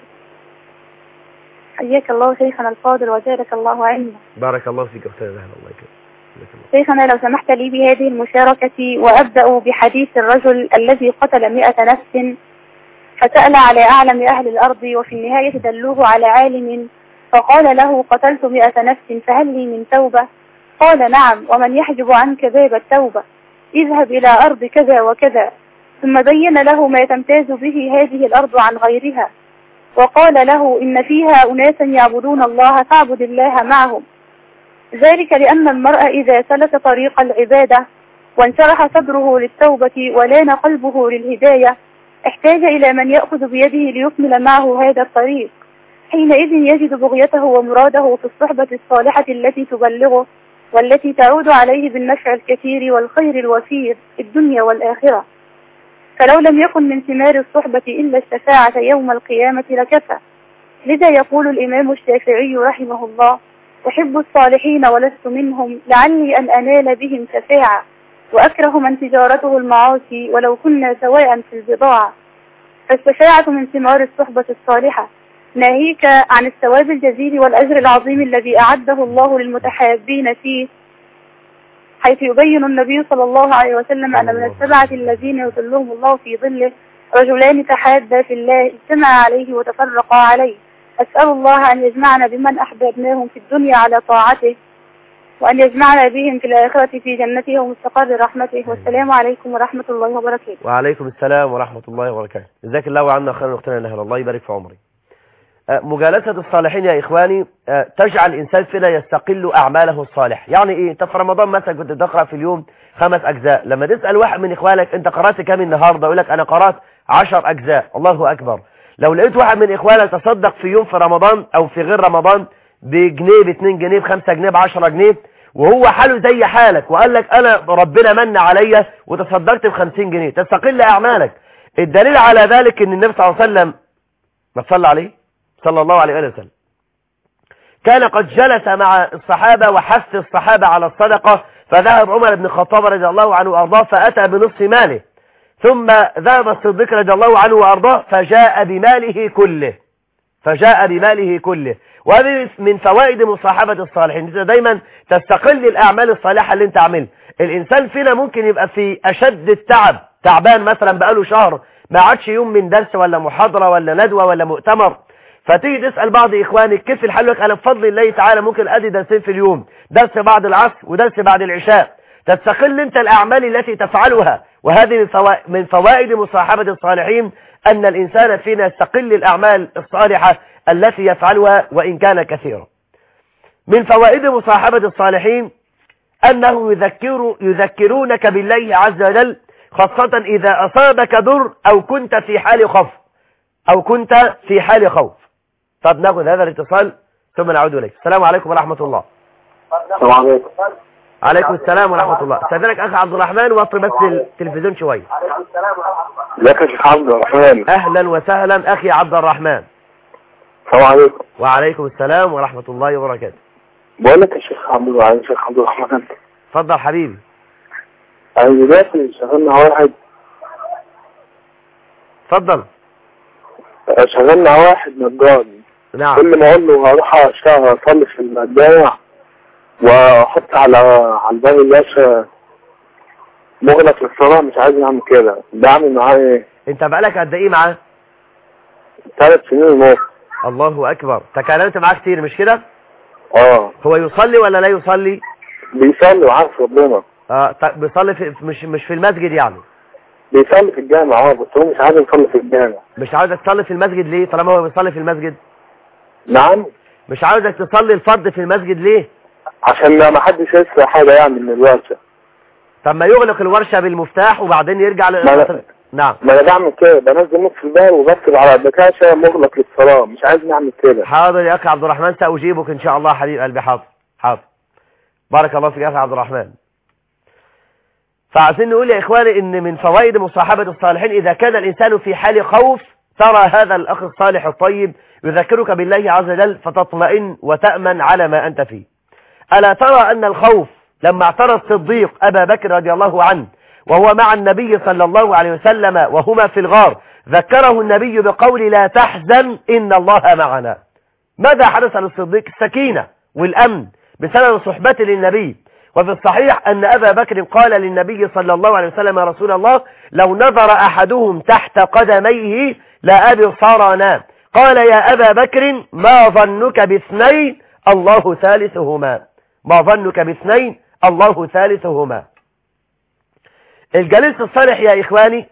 حياك الله شيخنا الفاضل وزادك الله علما. بارك الله فيك أختنا الله يكرمك. شيخنا لو سمحت لي بهذه المشاركة، وأبدأ بحديث الرجل الذي قتل مئة نفس فسأل على أعلم أهل الأرض، وفي النهاية دلوه على عالم فقال له قتلت مئة نفس فهل لي من توبة؟ قال نعم، ومن يحجب عنك باب التوبة؟ اذهب إلى أرض كذا وكذا. ثم بين له ما تمتاز به هذه الأرض عن غيرها، وقال له إن فيها أناسا يعبدون الله فاعبد الله معهم. ذلك لأن المرء إذا سلك طريق العبادة وانشرح صدره للتوبة ولان قلبه للهداية احتاج إلى من يأخذ بيده ليكمل معه هذا الطريق. حينئذ يجد بغيته ومراده في الصحبة الصالحة التي تبلغه والتي تعود عليه بالنفع الكثير والخير الوفير في الدنيا والآخرة. فلو لم يكن من ثمار الصحبة إلا الشفاعة يوم القيامة لكفى. لذا يقول الإمام الشافعي رحمه الله: أحب الصالحين ولست منهم لعلي أن أنال بهم شفاعة، وأكره من تجارته المعاصي ولو كنا سواء في البضاعة. فالشفاعة من ثمار الصحبة الصالحة، ناهيك عن الثواب الجزيل والأجر العظيم الذي أعده الله للمتحابين فيه، حيث يبين النبي صلى الله عليه وسلم أن من السبعة الذين يظلهم الله في ظله رجلان تحابا في الله اجتمع عليه وتفرقا عليه. أسأل الله أن يجمعنا بمن أحببناهم في الدنيا على طاعته، وأن يجمعنا بهم في الآخرة في جنته ومستقر رحمته. والسلام عليكم ورحمة الله وبركاته. وعليكم السلام ورحمة الله وبركاته. جزاك الله عنا خيرا أختنا نهل، الله يبارك في عمري. مجالسة الصالحين يا إخواني تجعل الإنسان فينا يستقل أعماله الصالح. يعني إيه؟ أنت في رمضان مثلا كنت تقرأ في اليوم خمس أجزاء، لما تسأل واحد من إخوانك أنت قرأت كام النهاردة يقول لك أنا قرأت عشر أجزاء. الله أكبر. لو لقيت واحد من إخوانك تصدق في يوم في رمضان أو في غير رمضان بجنيه باتنين جنيه بخمسة جنيه بعشرة جنيه، وهو حاله زي حالك وقال لك أنا ربنا من عليا وتصدقت بخمسين جنيه، تستقل أعمالك. الدليل على ذلك أن النبي صلى الله عليه وسلم ما تصلى عليه صلى الله عليه وسلم كان قد جلس مع الصحابة وحث الصحابة على الصدقة، فذهب عمر بن الخطاب رضي الله عنه وأرضاه فأتى بنصف ماله، ثم ذهب الصديق رضي الله عنه وأرضاه فجاء بماله كله فجاء بماله كله. وهذه من فوائد مصاحبة الصالحين. انت دايما تستقل الأعمال الصالحة اللي انت عملها. الإنسان فينا ممكن يبقى في أشد التعب، تعبان مثلا بقاله شهر ما عادش يوم من درس ولا محاضرة ولا ندوة ولا مؤتمر، فتيجي تسأل بعض إخوانك كيف الحال، لك أنا بفضل الله تعالى ممكن أدي درسين في اليوم، درس بعد العصر ودرس بعد العشاء. تستقل انت الأعمال التي تفعلها. وهذه من فوائد مصاحبة الصالحين أن الإنسان فينا يستقل الأعمال الصالحة التي يفعلها وإن كان كثيرا. من فوائد مصاحبة الصالحين أنه يذكر يذكرونك بالله عز وجل، خاصة إذا أصابك ضر أو كنت في حال خوف أو كنت في حال خوف. طب ناخذ هذا الاتصال ثم نعود إليك. السلام عليكم ورحمة الله. السلام عليكم. عليكم السلام ورحمة الله. استاذنك اخ عبد الرحمن وطي بس التلفزيون شوية. ازيك يا شيخ عبد الرحمن؟ اهلا وسهلا اخي عبد الرحمن. السلام عليكم. وعليكم السلام ورحمة الله وبركاته. بقول لك يا شيخ عبد الرحمن شيخ عبد الرحمن اتفضل حبيبي. انا دلوقتي شغال مع واحد. اتفضل. شغال مع واحد نجار. نعم. كل ما اقول له هروح اشتغل اصلي في الجامع واحط على على الباب الباشا مغلق للصلاة، مش عايز اعمل كده. بعمل معاه ايه؟ انت بقالك قد ايه معاه؟ ثلاث سنين ونص. الله اكبر. تكلمت معاه كتير مش كده؟ اه. هو يصلي ولا لا يصلي؟ بيصلي وعارف ربنا. اه بيصلي في مش مش في المسجد يعني؟ بيصلي في الجامع. اه بس هو مش عايز يصلي في الجامع. مش عاوزك تصلي في المسجد ليه طالما هو بيصلي في المسجد؟ نعم. مش عاوزك تصلي الفرض في المسجد ليه؟ عشان ما حدش يسرق حاجه يعني من الورشه. طب ما يغلق الورشه بالمفتاح وبعدين يرجع ل نعم. ما انا بعمل كده، بنزل نص الباب وبكتب على البكاشه مغلق للصلاه، مش عايز نعمل كده. حاضر يا اخي عبد الرحمن ساجيبك ان شاء الله حبيب قلبي. حاضر حاضر. بارك الله فيك يا اخي عبد الرحمن. فعايزين نقول يا اخواني ان من فوائد مصاحبه الصالحين اذا كان الانسان في حال خوف ترى هذا الاخ الصالح الطيب يذكرك بالله عز وجل فتطمئن وتأمن على ما انت فيه. الا ترى ان الخوف لما اعترض الصديق ابا بكر رضي الله عنه وهو مع النبي صلى الله عليه وسلم وهما في الغار ذكره النبي بقول لا تحزن إن الله معنا. ماذا حدث للصديق؟ السكينة والأمن بسبب صحبته للنبي. وفي الصحيح أن أبا بكر قال للنبي صلى الله عليه وسلم يا رسول الله لو نظر أحدهم تحت قدميه لأبصرنا. قال يا أبا بكر ما ظنك باثنين الله ثالثهما. ما ظنك باثنين الله ثالثهما. الجليس الصالح يا إخواني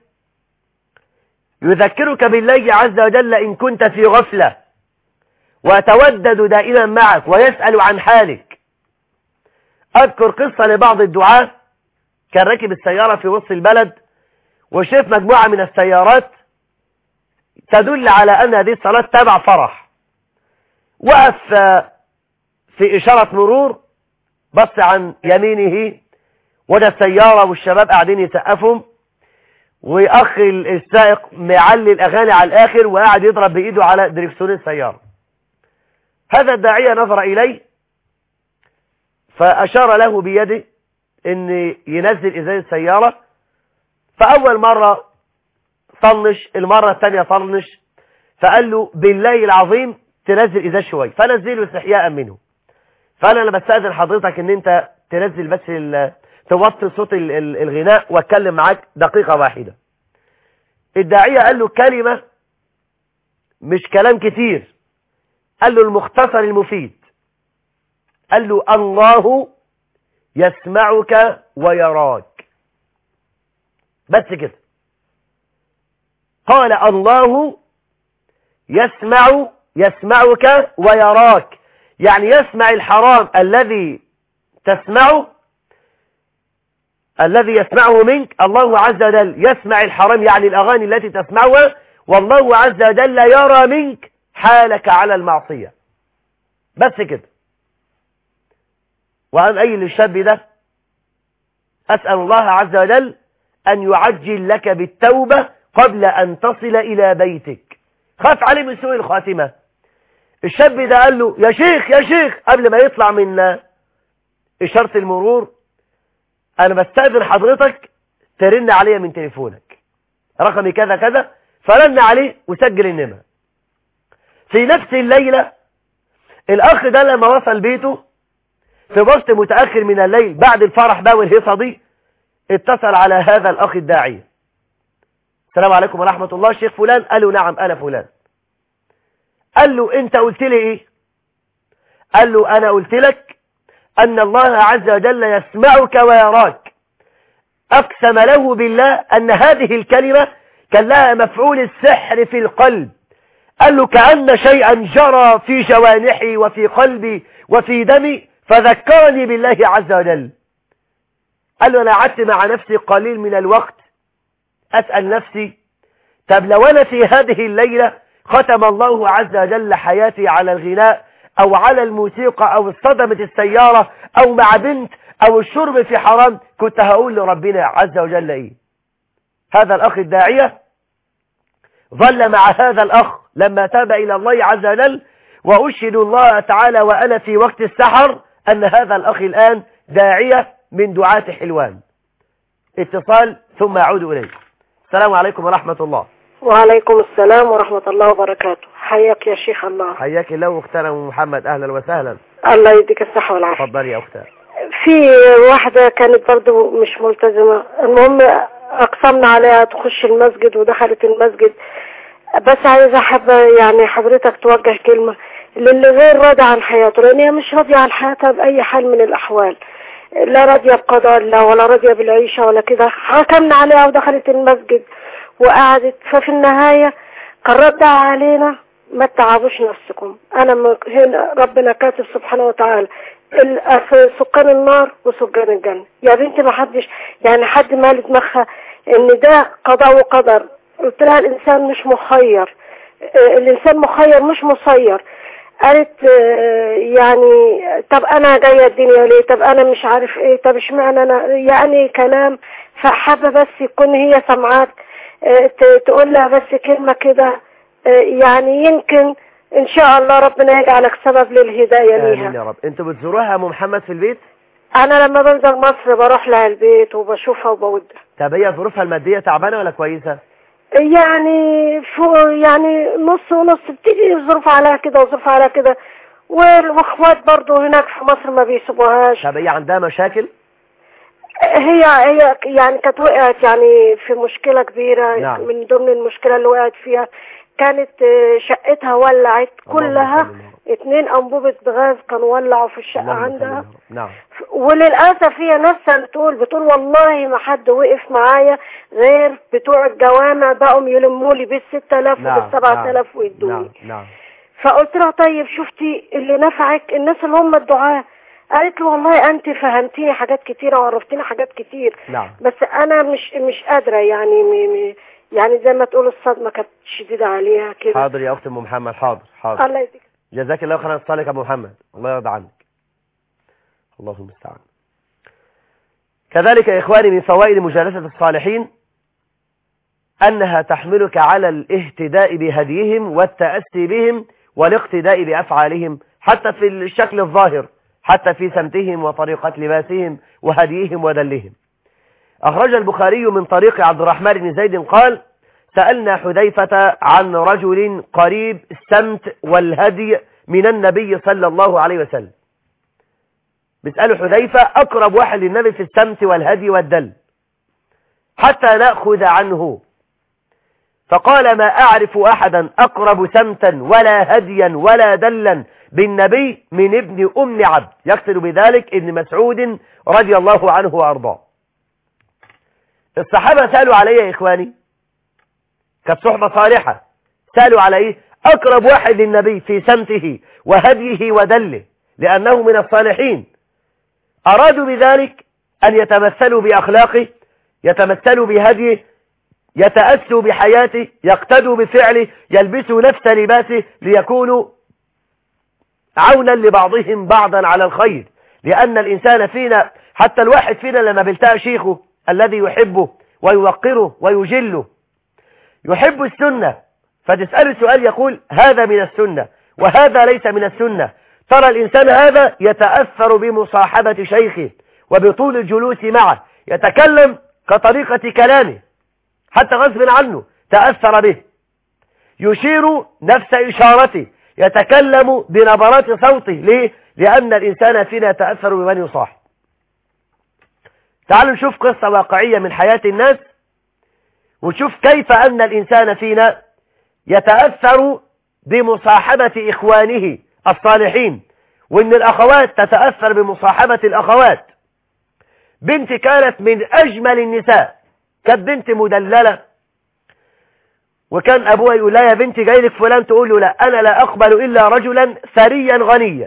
يذكرك بالله عز وجل إن كنت في غفلة ويتودد دائما معك ويسأل عن حالك. أذكر قصة لبعض الدعاة كان راكب السيارة في وسط البلد وشاف مجموعة من السيارات تدل على أن هذه الصلاة تبع فرح. وقف في إشارة مرور بص عن يمينه وده السيارة والشباب قاعدين يسقفهم وأخ السائق معلي الأغاني على الآخر وقاعد يضرب بإيده على دريكسيون السيارة. هذا الداعية نظر إليه فأشار له بيده أن ينزل إزاز السيارة. فأول مرة طنش، المرة الثانية طنش، فقال له بالله العظيم تنزل إزاز شوي، فنزله استحياء منه. فقال أنا بستأذن حضرتك أن أنت تنزل بس توطي صوت الغناء واتكلم معاك دقيقة واحدة. الداعية قال له كلمة مش كلام كتير، قال له المختصر المفيد، قال له الله يسمعك ويراك، بس كده. قال الله يسمع يسمعك ويراك، يعني يسمع الحرام الذي تسمعه الذي يسمعه منك. الله عز وجل يسمع الحرام يعني الأغاني التي تسمعها، والله عز وجل يرى منك حالك على المعصية، بس كده. وأن أي للشاب ده أسأل الله عز وجل أن يعجل لك بالتوبة قبل أن تصل إلى بيتك. خاف عليه من سوء الخاتمة. الشاب ده قال له يا شيخ يا شيخ قبل ما يطلع من إشارة المرور أنا بستأذن حضرتك ترن عليا من تليفونك رقمي كذا كذا، فرن عليه وسجل النمرة. في نفس الليلة الأخ ده لما وصل بيته في وقت متأخر من الليل بعد الفرح بقى والهيصة دي اتصل على هذا الأخ الداعية. السلام عليكم ورحمة الله، الشيخ فلان؟ قال له نعم أنا فلان. قال له أنت قلت لي إيه؟ قال له أنا قلت لك أن الله عز وجل يسمعك ويراك. أقسم له بالله أن هذه الكلمة كان لها مفعول السحر في القلب. قال له كأن شيئا جرى في جوانحي وفي قلبي وفي دمي فذكرني بالله عز وجل. قال له أنا قعدت مع نفسي قليل من الوقت أسأل نفسي طب لو أنا في هذه الليلة ختم الله عز وجل حياتي على الغناء أو على الموسيقى أو اصطدمت السيارة أو مع بنت او الشرب في حرام، كنت هقول لربنا عز وجل ايه؟ هذا الاخ الداعية ظل مع هذا الاخ لما تاب الى الله عز وجل، واشهد الله تعالى وانا في وقت السحر ان هذا الاخ الان داعية من دعاة حلوان. اتصال ثم اعود اليك. السلام عليكم ورحمة الله. وعليكم السلام ورحمة الله وبركاته. حياك يا شيخ الله. حياك الله اختنا ام محمد، اهلا وسهلا. الله يديك الصحة والعافية. اتفضلي يا اختنا. في واحدة كانت برضو مش ملتزمة، المهم اقسمنا عليها تخش المسجد ودخلت المسجد، بس عايزة حابة يعني حضرتك توجه كلمة للي غير راضي عن حياته، لان هي مش راضية عن حياتها بأي حال من الأحوال، لا راضية بقضاء الله ولا راضية بالعيشة ولا كده. حكمنا عليها ودخلت المسجد وقعدت، ففي النهاية قررت علينا ما تتعبوش نفسكم. انا هنا ربنا كاتب سبحانه وتعالى سكان النار وسكان الجنة. يا بنتي ما حدش يعني حد مال دماغها ان ده قضاء وقدر. قلت لها الانسان مش مخير، الانسان مخير مش مسير. قالت يعني طب انا جايه الدنيا ليه، طب انا مش عارف ايه، طب اشمعنى انا، يعني كلام. فحابه بس يكون هي سمعات تقول لها بس كلمه كده، يعني يمكن ان شاء الله ربنا يجعلك سبب للهدايه ليها. امين يا رب. انتوا بتزوروها يا ام محمد في البيت؟ انا لما بنزل مصر بروح لها البيت وبشوفها وبودها. طب هي ظروفها الماديه تعبانه ولا كويسه؟ يعني فوق يعني نص ونص، بتيجي ظروف عليها كده وظروف عليها كده، واخوات برضو هناك في مصر ما بيسيبوهاش. طب هي عندها مشاكل؟ هي هي يعني كانت وقعت يعني في مشكلة كبيرة. نعم. من ضمن المشكلة اللي وقعت فيها كانت شقتها ولعت كلها، اتنين انبوبة غاز كانوا ولعوا في الشقة عندها. نعم. وللأسف هي نفسها بتقول بتقول والله ما حد وقف معايا غير بتوع الجوامع، بقوا يلموا لي بالستة آلاف وبالسبعة آلاف ويدوني. نعم. نعم. فقلت لها طيب شفتي اللي نفعك الناس اللي هم الدعاة. قالت له والله انت فهمتيني حاجات كتيرة وعرفتيني حاجات كتير. نعم. بس انا مش مش قادرة يعني م... يعني زي ما تقول الصدمة كانت شديدة عليها كده. حاضر يا اخت ام محمد، حاضر حاضر. الله يديك. جزاك الله خيرا. اتصالك يا ابو محمد، الله يرضى عنك. الله المستعان. كذلك يا اخواني من فوائد مجالسة الصالحين انها تحملك على الاهتداء بهديهم والتأسي بهم والاقتداء بافعالهم، حتى في الشكل الظاهر، حتى في سمتهم وطريقة لباسهم وهديهم ودلهم. أخرج البخاري من طريق عبد الرحمن بن زيد قال: سألنا حذيفة عن رجل قريب السمت والهدي من النبي صلى الله عليه وسلم. بيسألوا حذيفة أقرب واحد للنبي في السمت والهدي والدل حتى نأخذ عنه، فقال: ما أعرف أحدا أقرب سمتا ولا هديا ولا دلا بالنبي من ابن أم عبد، يقصد بذلك ابن مسعود رضي الله عنه وأرضاه. الصحابة سألوا عليه يا إخواني، كانت صحبة صالحة، سألوا عليه أقرب واحد للنبي في سمته وهديه ودله لأنه من الصالحين. أرادوا بذلك أن يتمثلوا بأخلاقه، يتمثلوا بهديه، يتأسوا بحياته، يقتدوا بفعله، يلبسوا نفس لباسه ليكونوا عونا لبعضهم بعضا على الخير. لأن الإنسان فينا، حتى الواحد فينا لما بيلتقى شيخه الذي يحبه ويوقره ويجله، يحب السنة، فتسأله سؤال يقول هذا من السنة وهذا ليس من السنة، ترى الإنسان هذا يتأثر بمصاحبة شيخه وبطول الجلوس معه، يتكلم كطريقة كلامه حتى غصب عنه تأثر به، يشير نفس إشارته، يتكلم بنبرات صوته. ليه؟ لأن الإنسان فينا يتأثر بمن يصاحب. تعالوا نشوف قصة واقعية من حياة الناس ونشوف كيف أن الإنسان فينا يتأثر بمصاحبة إخوانه الصالحين، وأن الأخوات تتأثر بمصاحبة الأخوات. بنت كانت من أجمل النساء، كانت بنت مدللة، وكان أبوها يقول لها يا بنتي جاي لك فلان، تقول له لا أنا لا أقبل إلا رجلا ثريا غنيا.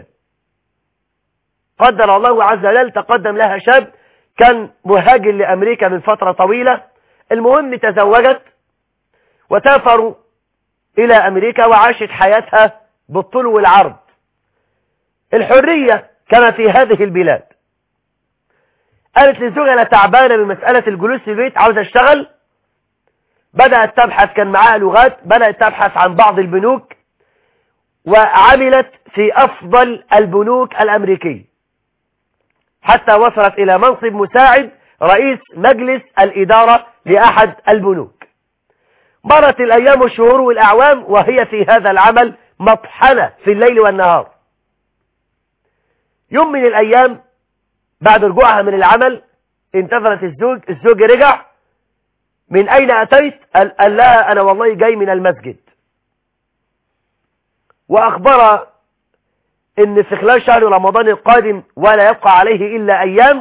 قدر الله عز وجل تقدم لها شاب كان مهاجر لأمريكا من فترة طويلة، المهم تزوجت وسافروا إلى أمريكا وعاشت حياتها بالطول والعرض، الحرية كما في هذه البلاد. قالت لزوجها انا تعبانة من مسألة الجلوس في البيت، عاوزة اشتغل. بدأت تبحث، كان معاها لغات، بدأت تبحث عن بعض البنوك، وعملت في أفضل البنوك الأمريكية حتى وصلت إلى منصب مساعد رئيس مجلس الإدارة لأحد البنوك. مرت الأيام والشهور والأعوام وهي في هذا العمل مطحنة في الليل والنهار. يوم من الأيام بعد رجوعها من العمل انتظرت الزوج، الزوج رجع. من أين أتيت؟ قال لها أنا والله جاي من المسجد، وأخبر إن في خلال شهر رمضان القادم ولا يبقى عليه إلا أيام،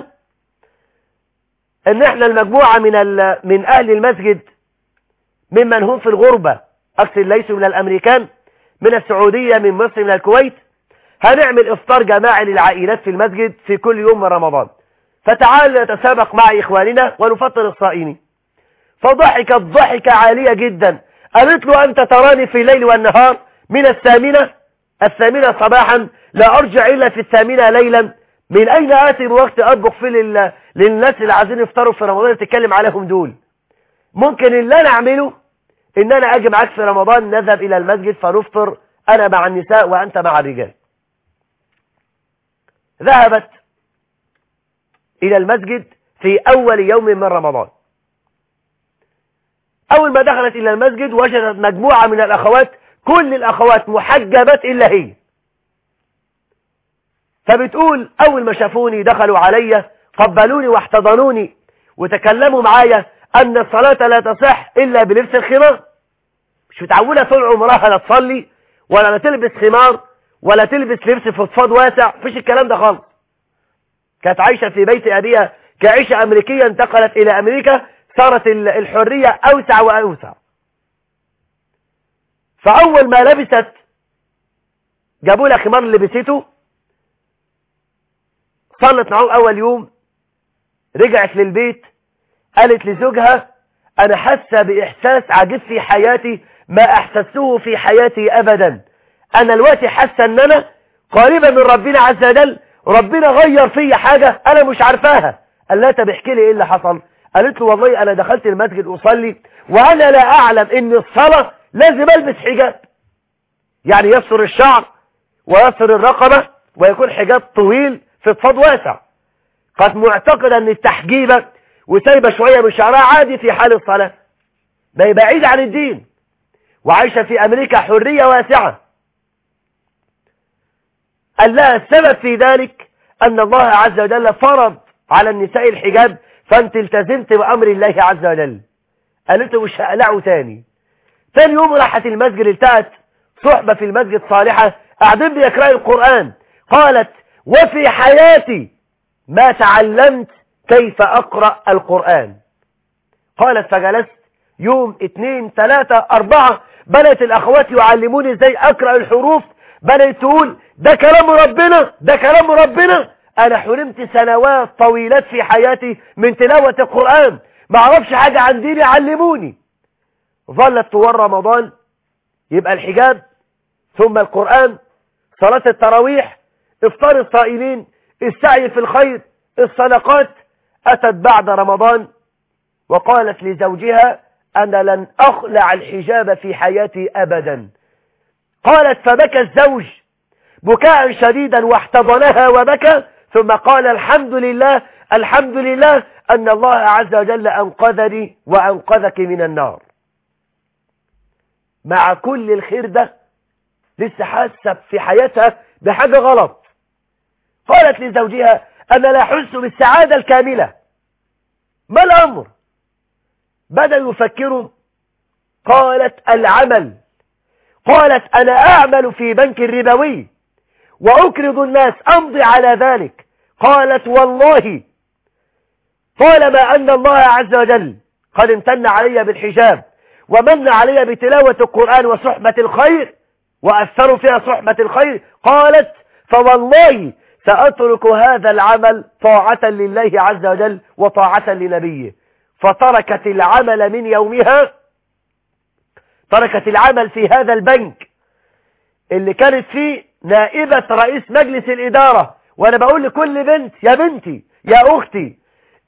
إن إحنا المجموعة من من أهل المسجد ممن هم في الغربة، أكثر ليسوا من الأمريكان، من السعودية، من مصر، من الكويت، هنعمل إفطار جماعي للعائلات في المسجد في كل يوم من رمضان، فتعال نتسابق مع إخواننا ونفطر الصائمين. فضحكت ضحكة عالية جدا، قالت له أنت تراني في الليل والنهار من الثامنة الثامنة صباحا لا أرجع إلا في الثامنة ليلا، من أين آتي بوقت أطبخ فيه لل... للناس اللي عايزين يفطروا في رمضان تتكلم عليهم دول؟ ممكن اللي أنا أعمله إن أنا أجي معاك في رمضان نذهب إلى المسجد فنفطر أنا مع النساء وأنت مع الرجال. ذهبت إلى المسجد في أول يوم من رمضان. أول ما دخلت إلى المسجد وجدت مجموعة من الأخوات، كل الأخوات محجبات إلا هي. فبتقول أول ما شافوني دخلوا علي قبلوني واحتضنوني وتكلموا معايا أن الصلاة لا تصح إلا بلبس الخمار. مش متعودة طول عمرها لا تصلي ولا لا تلبس خمار ولا تلبس لبس فضفاض واسع، مفيش الكلام ده خالص. كانت عايشة في بيت أبيها كعيشة أمريكية، انتقلت إلى أمريكا صارت الحرية أوسع وأوسع. فأول ما لبست جابوا لها خمار لبسته، صلت معهم أول يوم، رجعت للبيت قالت لزوجها أنا حاسة بإحساس عجيب في حياتي ما أحسسته في حياتي أبدا. أنا الوقت حاسة أن أنا قريبة من ربنا عز وجل، ربنا غير في حاجة أنا مش عارفاها. قال لها طب احكي لي إيه اللي حصل؟ قالت له والله أنا دخلت المسجد أصلي وأنا لا أعلم إن الصلاة لازم ألبس حجاب، يعني يستر الشعر ويستر الرقبة ويكون حجاب طويل في فضفاض واسع. قد معتقدة أن التحجيبة وسايبة شوية من شعرها عادي في حال الصلاة، ما هي بعيدة عن الدين وعايشة في أمريكا حرية واسعة. قال لها السبب في ذلك أن الله عز وجل فرض على النساء الحجاب فأنت التزمت بأمر الله عز وجل. قالت له مش هقلعه تاني. ثاني يوم راحت المسجد، التقت صحبة في المسجد صالحة قاعدين بيقرأوا القرآن. قالت وفي حياتي ما تعلمت كيف أقرأ القرآن. قالت فجلست يوم اثنين ثلاثة أربعة، بدأت الأخوات يعلموني ازاي أقرأ الحروف، بدأت تقول ده كلام ربنا، ده كلام ربنا. أنا حرمت سنوات طويلات في حياتي من تلاوة القرآن، ما أعرفش حاجة عن ديني، علموني. ظلت طوال رمضان يبقى الحجاب ثم القرآن، صلاة التراويح، إفطار الصائمين، السعي في الخير، الصدقات. أتت بعد رمضان وقالت لزوجها أنا لن أخلع الحجاب في حياتي أبدا. قالت فبكى الزوج بكاء شديدا واحتضنها وبكى، ثم قال الحمد لله الحمد لله أن الله عز وجل أنقذني وأنقذك من النار. مع كل الخير ده لسه حاسة في حياتها بحاجة غلط. قالت لزوجها أنا لا أحس بالسعادة الكاملة. ما الأمر؟ بدأوا يفكروا. قالت العمل. قالت أنا أعمل في بنك الربوي وأكرض الناس أمضي على ذلك. قالت والله طالما أن الله عز وجل قد امتن علي بالحجاب ومن علي بتلاوة القرآن وصحبة الخير وأثروا فيها صحبة الخير، قالت فوالله سأترك هذا العمل طاعة لله عز وجل وطاعة لنبيه. فتركت العمل من يومها، تركت العمل في هذا البنك اللي كانت فيه نائبة رئيس مجلس الإدارة. وأنا بقول لكل بنت يا بنتي يا أختي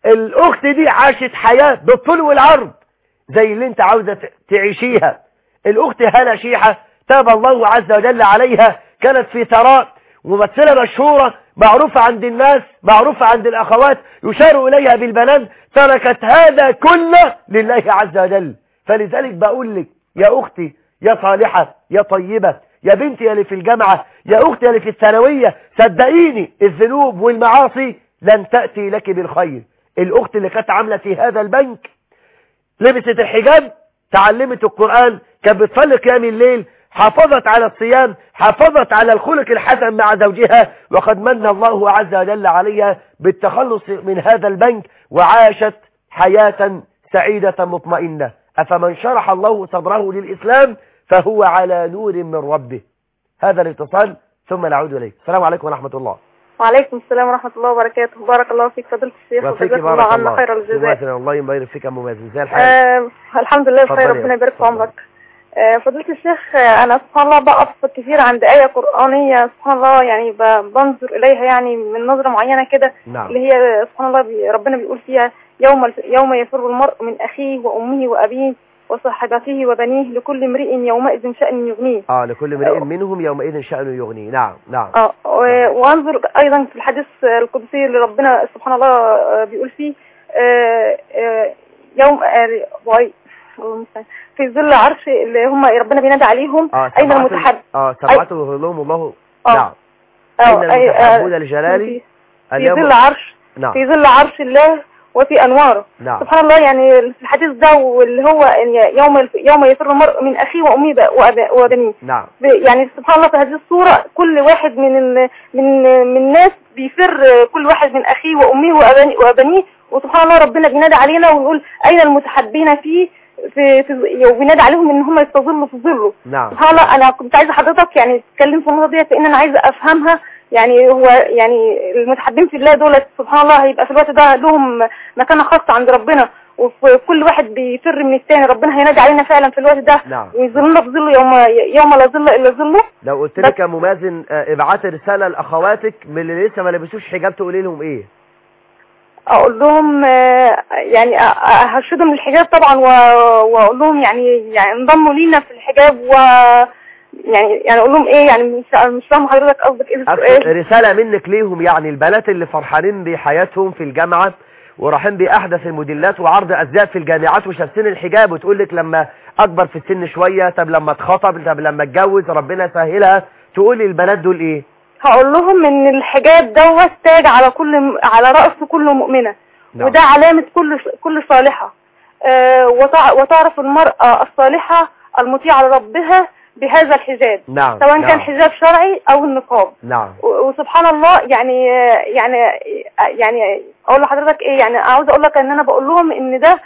الاخت دي عاشت حياة بالطول والعرض زي اللي انت عاوزة تعيشيها. الاخت هالة شيحة تاب الله عز وجل عليها، كانت في ثراء، ممثلة مشهورة معروفة عند الناس، معروفة عند الأخوات، يشار إليها بالبنان، تركت هذا كله لله عز وجل. فلذلك بقول لك يا أختي يا صالحة يا طيبة يا بنتي يا اللي في الجامعة يا أختي يا اللي في الثانوية، صدقيني الذنوب والمعاصي لن تأتي لك بالخير. الأخت اللي كانت عاملة في هذا البنك لبست الحجاب، تعلمت القرآن، كانت بتصلي قيام الليل، حافظت على الصيام، حافظت على الخلق الحسن مع زوجها، وقد من الله عز وجل عليها بالتخلص من هذا البنك، وعاشت حياة سعيدة مطمئنة. أفمن شرح الله صدره للإسلام فهو على نور من ربه. هذا الاتصال ثم نعود إليه. السلام عليكم ورحمة الله. وعليكم السلام ورحمة الله وبركاته. بارك الله فيك فضيلة الشيخ وفيك وجزاك الله عنا خير الجزاء. الله يبارك فيك يا ممازن. زي الحال؟ آه الحمد لله بخير، ربنا يبارك في عمرك. آه فضيلة الشيخ، آه أنا سبحان الله بقف كثير عند آية قرآنية سبحان الله، يعني بنظر إليها يعني من نظرة معينة كده. نعم. اللي هي سبحان الله بي ربنا بيقول فيها يوم يوم يفر المرء من أخيه وأمه وأبيه وصاحبته وبنيه لكل امرئ يومئذ شأن يغنيه. اه لكل امرئ منهم يومئذ شأن يغنيه. نعم نعم. اه وانظر ايضا في الحديث القدسي اللي ربنا سبحان الله بيقول فيه آه آه يوم آه في ظل عرش اللي هم ربنا بينادي عليهم آه اين المتحب اه سبعته يظلهم الله. آه نعم. آه اين المتحبون لجلالي في ظل عرش. نعم. في ظل عرش الله وفي انواره. نعم. سبحان الله، يعني في الحديث ده واللي هو يوم يوم يفر المرء من اخيه وامه وبنيه. نعم. يعني سبحان الله في هذه الصوره كل واحد من ال من من الناس بيفر كل واحد من اخيه وامه وبنيه، وسبحان الله ربنا بينادي علينا ويقول اين المتحبين فيه في, في وبينادي عليهم ان هم يستظلوا في ظله. نعم. سبحان الله، انا كنت عايزه حضرتك يعني تتكلم في النقطه ديت، لان انا عايزه افهمها. يعني هو يعني المتحبين في الله دولت سبحان الله هيبقى في الوقت ده لهم مكانه خاصه عند ربنا، وكل واحد بيفر من الثاني، ربنا هينادي علينا فعلا في الوقت ده. نعم. ويظلنا في ظله يوم يوم لا ظل الا ظله. لو قلت لك يا ممازن ابعتي رساله لاخواتك من اللي لسه ما لبسوش حجاب تقولي لهم ايه؟ اقول لهم يعني هرشدهم للحجاب طبعا، واقول لهم يعني يعني انضموا لينا في الحجاب، و يعني يعني اقول لهم ايه؟ يعني مش مش فاهم حضرتك قصدك ايه السؤال. رساله منك ليهم، يعني البنات اللي فرحانين بحياتهم في الجامعه ورايحين باحدث الموديلات وعرض ازياء في الجامعات وشابسين الحجاب، وتقول لك لما اكبر في السن شويه، طب لما اتخطب، طب لما اتجوز ربنا يسهلها، تقولي البنات دول ايه؟ هقول لهم ان الحجاب دوت تاج على كل على راس كل مؤمنه. نعم. وده علامه كل كل صالحه. آه وتعرف المراه الصالحه المطيعه لربها بهذا الحجاب. نعم. سواء نعم. كان حجاب شرعي او النقاب. نعم. وسبحان الله يعني يعني يعني اقول لحضرتك ايه، يعني عاوز اقول لك ان انا بقول لهم ان ده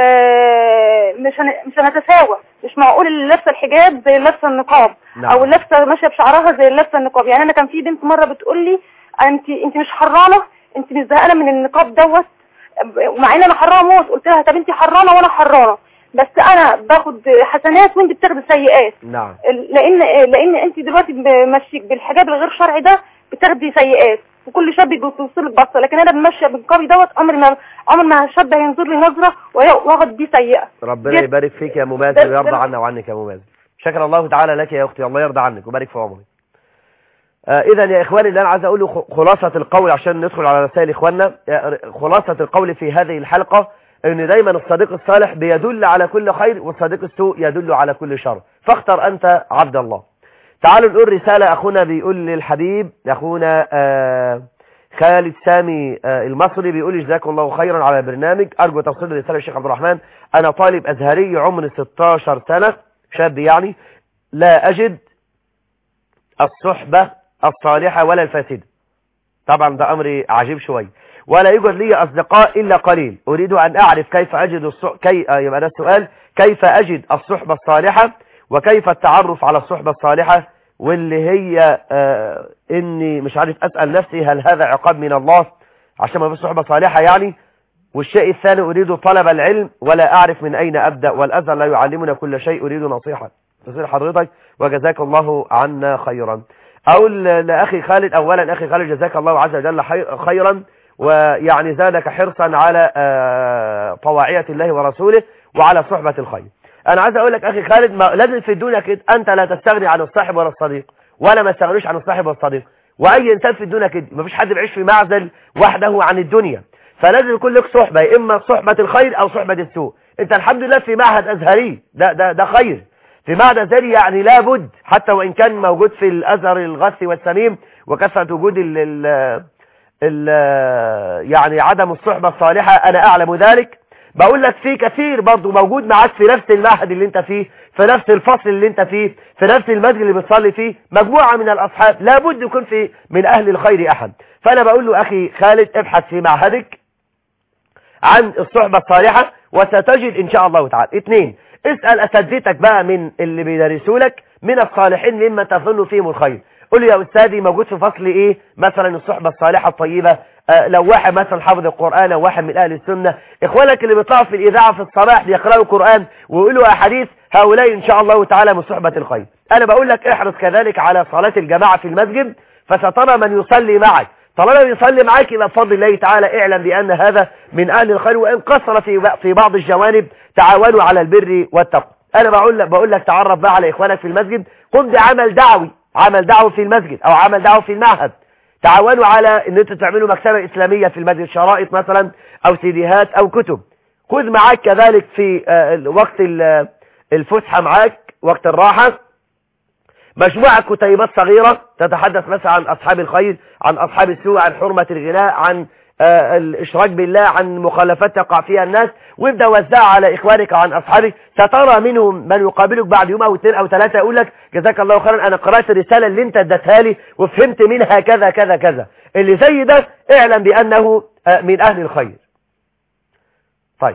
آه مش مش هنتساوى، مش معقول اللي لابسه الحجاب زي اللي لابسه النقاب. نعم. او اللي لابسه ماشيه بشعرها زي اللي لابسه النقاب. يعني انا كان في بنت مره بتقول لي انت انت مش حرانه، انت مش زهقانه من النقاب دوت، مع ان انا حرانه موت. قلت لها طب انت حرانه وانا حرانه، بس انا باخد حسنات وانت بتاخد سيئات. نعم. لان لان انت دلوقتي ماشيك بالحجاب الغير شرعي ده بتاخدي سيئات، وكل شاب بيوصل لك بصه، لكن انا بمشي بالنقابي دوت عمر ما عمر ما شاب هينظر لي نظره واخد دي سيئه. ربنا يبارك فيك يا ممازن ويرضى عنا وعنك يا ممازن. شكر الله تعالى لك يا اختي، الله يرضى عنك ويبارك في عمرك. آه اذا يا اخواني اللي انا عايز اقوله خلاصه القول عشان ندخل على رسائل اخواننا. خلاصه القول في هذه الحلقه ان دايما الصديق الصالح بيدل على كل خير، والصديق السوء يدل على كل شر، فاختر انت عبد الله. تعالوا نقول رسالة. اخونا بيقول للحبيب اخونا آه خالد سامي آه المصري، بيقول جزاكم الله خيرا على البرنامج، ارجو توصيل رسالة الشيخ عبد الرحمن. انا طالب ازهري عمري ستاشر سنة، شاب يعني، لا اجد الصحبة الصالحة ولا الفاسدة. طبعا ده امر عجيب شوي. ولا يوجد لي اصدقاء الا قليل، اريد ان اعرف كيف اجد الصح... كي... آه يبقى ده السؤال، كيف اجد الصحبة الصالحة وكيف التعرف على الصحبة الصالحة، واللي هي آه اني مش عارف اسأل نفسي هل هذا عقاب من الله عشان ما فيش صحبة صالحة يعني. والشيء الثاني اريد طلب العلم ولا اعرف من اين ابدأ، والازهر لا يعلمنا كل شيء، اريد نصيحة تصير حضرتك وجزاك الله عنا خيرا. اقول لاخي خالد، اولا اخي خالد جزاك الله عز وجل خيرا، ويعني زادك حرصا على طواعية الله ورسوله وعلى صحبة الخير. انا عايز اقول لك اخي خالد، ما لازم في الدنيا كده انت لا تستغني عن الصاحب ولا الصديق، ولا ما تستغنيش عن الصاحب والصديق، واي انسان في الدنيا كده مفيش حد بيعيش في معزل وحده عن الدنيا، فلازم يكون لك صحبة، اما صحبة الخير او صحبة السوء. انت الحمد لله في معهد ازهري، ده ده ده خير، في معهد ازهري يعني لابد حتى وان كان موجود في الازهر الغث والسميم وكثرة وجود ال ال ال يعني عدم الصحبة الصالحة، انا اعلم ذلك. بقول لك في كثير برضو موجود معاك في نفس المعهد اللي انت فيه، في نفس الفصل اللي انت فيه، في نفس المسجد اللي بتصلي فيه، مجموعة من الاصحاب لابد يكون في من اهل الخير احد. فانا بقول له اخي خالد ابحث في معهدك عن الصحبة الصالحة وستجد ان شاء الله تعالى. اثنين، اسأل اساتذتك بقى من اللي بيدرسوا لك من الصالحين مما تظن فيهم الخير. قول لي يا استاذي موجود في فصل ايه مثلا الصحبة الصالحة الطيبة؟ آه لو واحد مثلا حافظ القرآن او واحد من اهل السنة، اخوانك اللي بيطلعوا في الاذاعة في الصباح بيقرأوا القرآن ويقولوا احاديث، هؤلاء ان شاء الله تعالى من صحبة الخير. انا بقول لك احرص كذلك على صلاة الجماعة في المسجد، فسترى من يصلي معك، طالما يصلي معك يبقى بفضل الله تعالى اعلم بان هذا من اهل الخير، وان قصر في في بعض الجوانب تعاونوا على البر والتقوى. انا بقول لك بقول لك تعرف بقى على اخوانك في المسجد، قم بعمل دعوي، عمل دعوي في المسجد او عمل دعوي في المعهد، تعاونوا على ان انتوا تعملوا مكتبة اسلامية في المسجد، شرائط مثلا او سيديهات او كتب. خذ معاك كذلك في وقت الفسحة معاك وقت الراحة مجموعة كتيبات صغيرة تتحدث مثلا عن أصحاب الخير، عن أصحاب السوء، عن حرمة الغناء، عن آه الإشراك بالله، عن مخالفات تقع فيها الناس، وابدأ وزعها على إخوانك وعن أصحابك. سترى منهم من يقابلك بعد يوم أو اثنين أو ثلاثة يقول لك جزاك الله خيرا أنا قرأت الرسالة اللي أنت اديتها لي وفهمت منها كذا كذا كذا. اللي زي ده اعلم بأنه آه من أهل الخير. طيب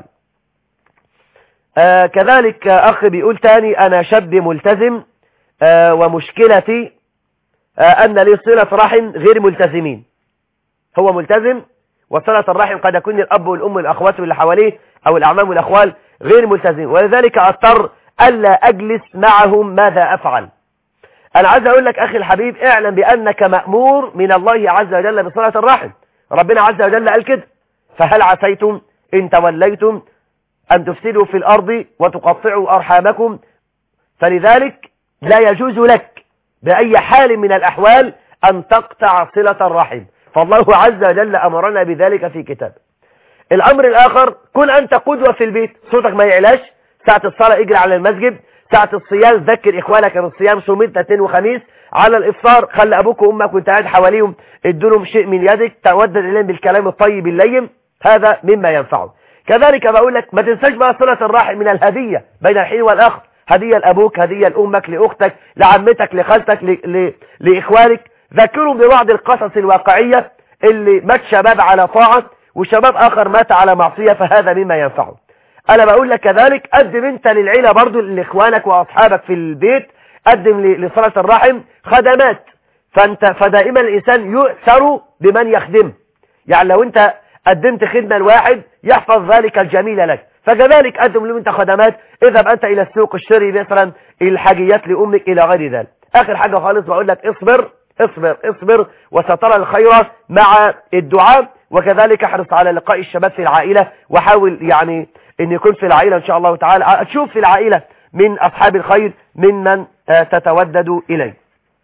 آه كذلك آه أخ بيقول تاني أنا شاب ملتزم آه ومشكلتي آه أن لي صلة رحم غير ملتزمين. هو ملتزم وصلة الرحم قد يكون الأب والأم والأخوات اللي حواليه أو الأعمام والأخوال غير ملتزمين، ولذلك أضطر ألا أجلس معهم. ماذا أفعل؟ أنا عايز أقول لك أخي الحبيب اعلم بأنك مأمور من الله عز وجل بصلة الرحم. ربنا عز وجل قال كده فهل عسيتم إن توليتم أن تفسدوا في الأرض وتقطعوا أرحامكم. فلذلك لا يجوز لك بأي حال من الأحوال أن تقطع صلة الرحم، فالله عز وجل أمرنا بذلك في كتابه. الأمر الآخر كن أنت قدوة في البيت، صوتك ما يعلاش، ساعة الصلاة اجري على المسجد، ساعة الصيام ذكر إخوانك بالصيام، صوم اثنين وخميس، على الإفطار خلي أبوك وأمك وأنت قاعد حواليهم ادولهم شيء من يدك، تودد إليهم بالكلام الطيب اللين، هذا مما ينفعه. كذلك بقول لك ما تنساش بقى صلة الرحم من الهدية بين الحين والآخر، هدية لأبوك، هدية لأمك، لأختك، لعمتك، لخالتك، ل... ل... لإخوانك. ذكروا ببعض القصص الواقعية اللي مات شباب على طاعة وشباب آخر مات على معصية، فهذا مما ينفعه. أنا بقول لك كذلك قدم أنت للعيلة برضو لإخوانك وأصحابك في البيت، قدم لصلة الرحم خدمات، فأنت فدائما الإنسان يؤثر بمن يخدم. يعني لو أنت قدمت خدمة لواحد يحفظ ذلك الجميل لك، فكذلك قدم له أنت خدمات، اذهب أنت إلى السوق اشتري مثلا الحاجيات لأمك إلى غير ذلك. آخر حاجة خالص بقول لك اصبر اصبر اصبر وسترى الخير مع الدعاء. وكذلك احرص على لقاء الشباب في العائلة، وحاول يعني ان يكون في العائلة ان شاء الله تعالى تشوف في العائلة من اصحاب الخير ممن تتودد اليه.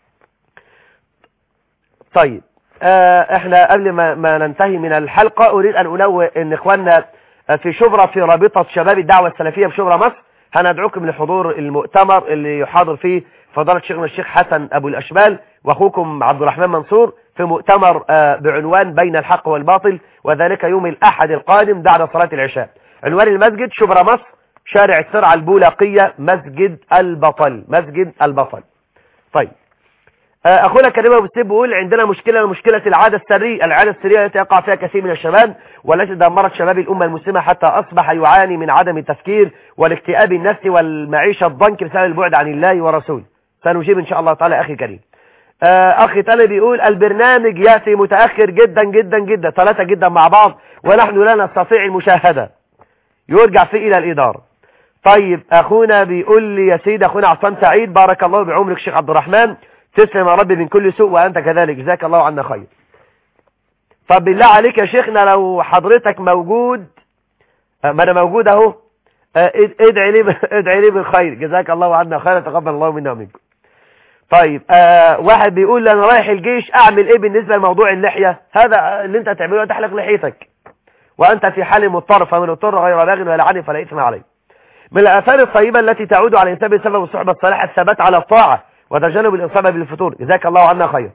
طيب احنا قبل ما, ما ننتهي من الحلقة اريد ان انوه ان اخواننا في شبرا في رابطة شباب الدعوة السلفية في شبرا مصر هندعوكم لحضور المؤتمر اللي يحاضر فيه فضيلة شيخنا الشيخ حسن ابو الاشبال واخوكم عبد الرحمن منصور في مؤتمر بعنوان بين الحق والباطل، وذلك يوم الاحد القادم بعد صلاة العشاء. عنوان المسجد شبرا مصر، شارع السرعة البولاقية، مسجد البطل، مسجد البطل. طيب اخونا كريم ابو السيب بيقول عندنا مشكلة مشكلة العادة السرية، العادة السرية التي يقع فيها كثير من الشباب والتي دمرت شباب الأمة المسلمة حتى أصبح يعاني من عدم التفكير والاكتئاب النفسي والمعيشة الضنك بسبب البعد عن الله ورسوله. سنجيب إن شاء الله تعالى أخي كريم. أخي تاني بيقول البرنامج يأتي متأخر جدا جدا جدا، ثلاثة جدا مع بعض ونحن لا نستطيع المشاهدة، يرجع فيه إلى الإدارة. طيب أخونا بيقول لي يا سيدي أخونا عصام سعيد بارك الله بعمرك شيخ عبد الرحمن، تسلم يا رب من كل سوء وأنت كذلك، جزاك الله عنا خير. طب بالله عليك يا شيخنا لو حضرتك موجود، ما انا موجود اهو، ادعي لي ادعي لي بالخير، جزاك الله عنا خيرا، تقبل الله منا ومنكم. طيب آه واحد بيقول انا رايح الجيش اعمل ايه بالنسبه لموضوع اللحيه؟ هذا اللي انت تعمله تحلق لحيتك وانت في حال مضطر، فمن اضطر غير باغ ولا عاد فلا اثم عليه. من الاثار الطيبه التي تعود على الانسان بسبب الصحبه الصالحه الثبات على الطاعه وتجنب الاصابه بالفتور، جزاك الله عنا خيرا.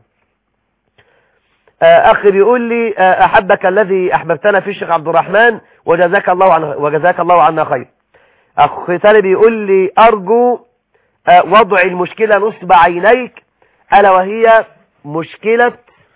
آه اخي بيقول لي آه احبك الذي احببتنا في الشيخ عبد الرحمن وجزاك الله عنه وجزاك الله عنا خير. اخي ثاني بيقول لي ارجو آه وضع المشكله نصب عينيك، الا وهي مشكله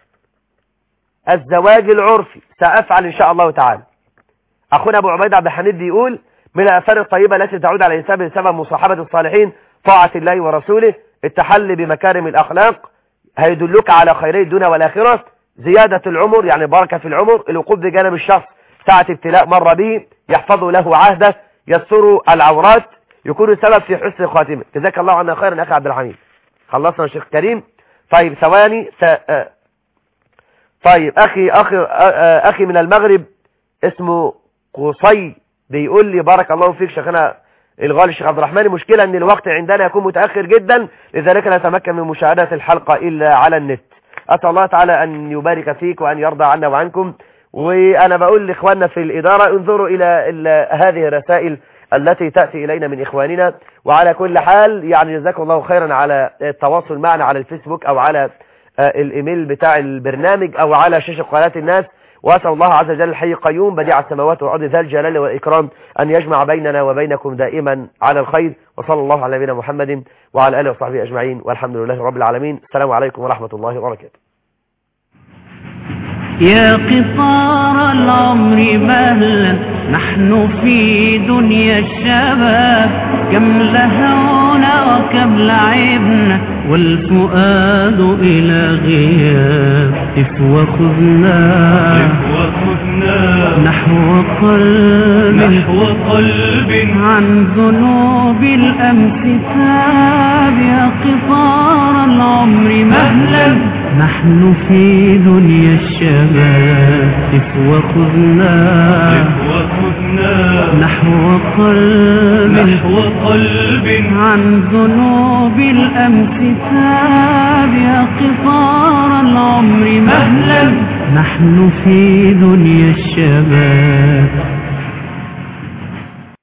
الزواج العرفي، سافعل ان شاء الله تعالى. اخونا ابو عبيد عبد الحميد بيقول من الاثار الطيبه التي تعود على الانسان بسبب مصاحبه الصالحين طاعه الله ورسوله، التحلي بمكارم الاخلاق هيدلك على خيري الدنيا والاخره، زيادة العمر يعني بركة في العمر، الوقوف بجانب الشخص ساعة ابتلاء مر به، يحفظ له عهده، يستر العورات، يكون سبب في حسن الخاتمة. جزاك الله عنا خيرا أخي عبد الحميد. خلصنا يا شيخ كريم. طيب ثواني س... طيب أخي أخي أخي من المغرب اسمه قصي بيقول لي بارك الله فيك شيخنا الغالي الشيخ عبد الرحمن، المشكلة أن الوقت عندنا يكون متأخر جدا، لذلك لا نتمكن من مشاهدة الحلقة إلا على النت. أسأل الله تعالى أن يبارك فيك وأن يرضى عنا وعنكم. وأنا بقول لإخواننا في الإدارة انظروا إلى, إلى هذه الرسائل التي تأتي إلينا من إخواننا. وعلى كل حال يعني جزاكم الله خيرا على التواصل معنا على الفيسبوك أو على الإيميل بتاع البرنامج أو على شاشة قناة الناس. وأسأل الله عز وجل الحي القيوم بديع السماوات والأرض ذا الجلال والإكرام أن يجمع بيننا وبينكم دائما على الخير. وصلى الله على نبينا محمد وعلى آله وصحبه أجمعين والحمد لله رب العالمين. السلام عليكم ورحمة الله وبركاته. يا قصار العمر مهلا نحن في دنيا الشباب، كم لهونا وكم لعبنا والفؤاد إلى غياب، إف وخذنا نحو قلب نحو قلب عن ذنوب الأمس تاب. يا قصار العمر مهلا نحن في دنيا الشباب، إف وخذنا نحو قلب نحو قلب عن ذنوب الأمس تاب. يا قصار العمر مهلا نحن في دنيا الشباب.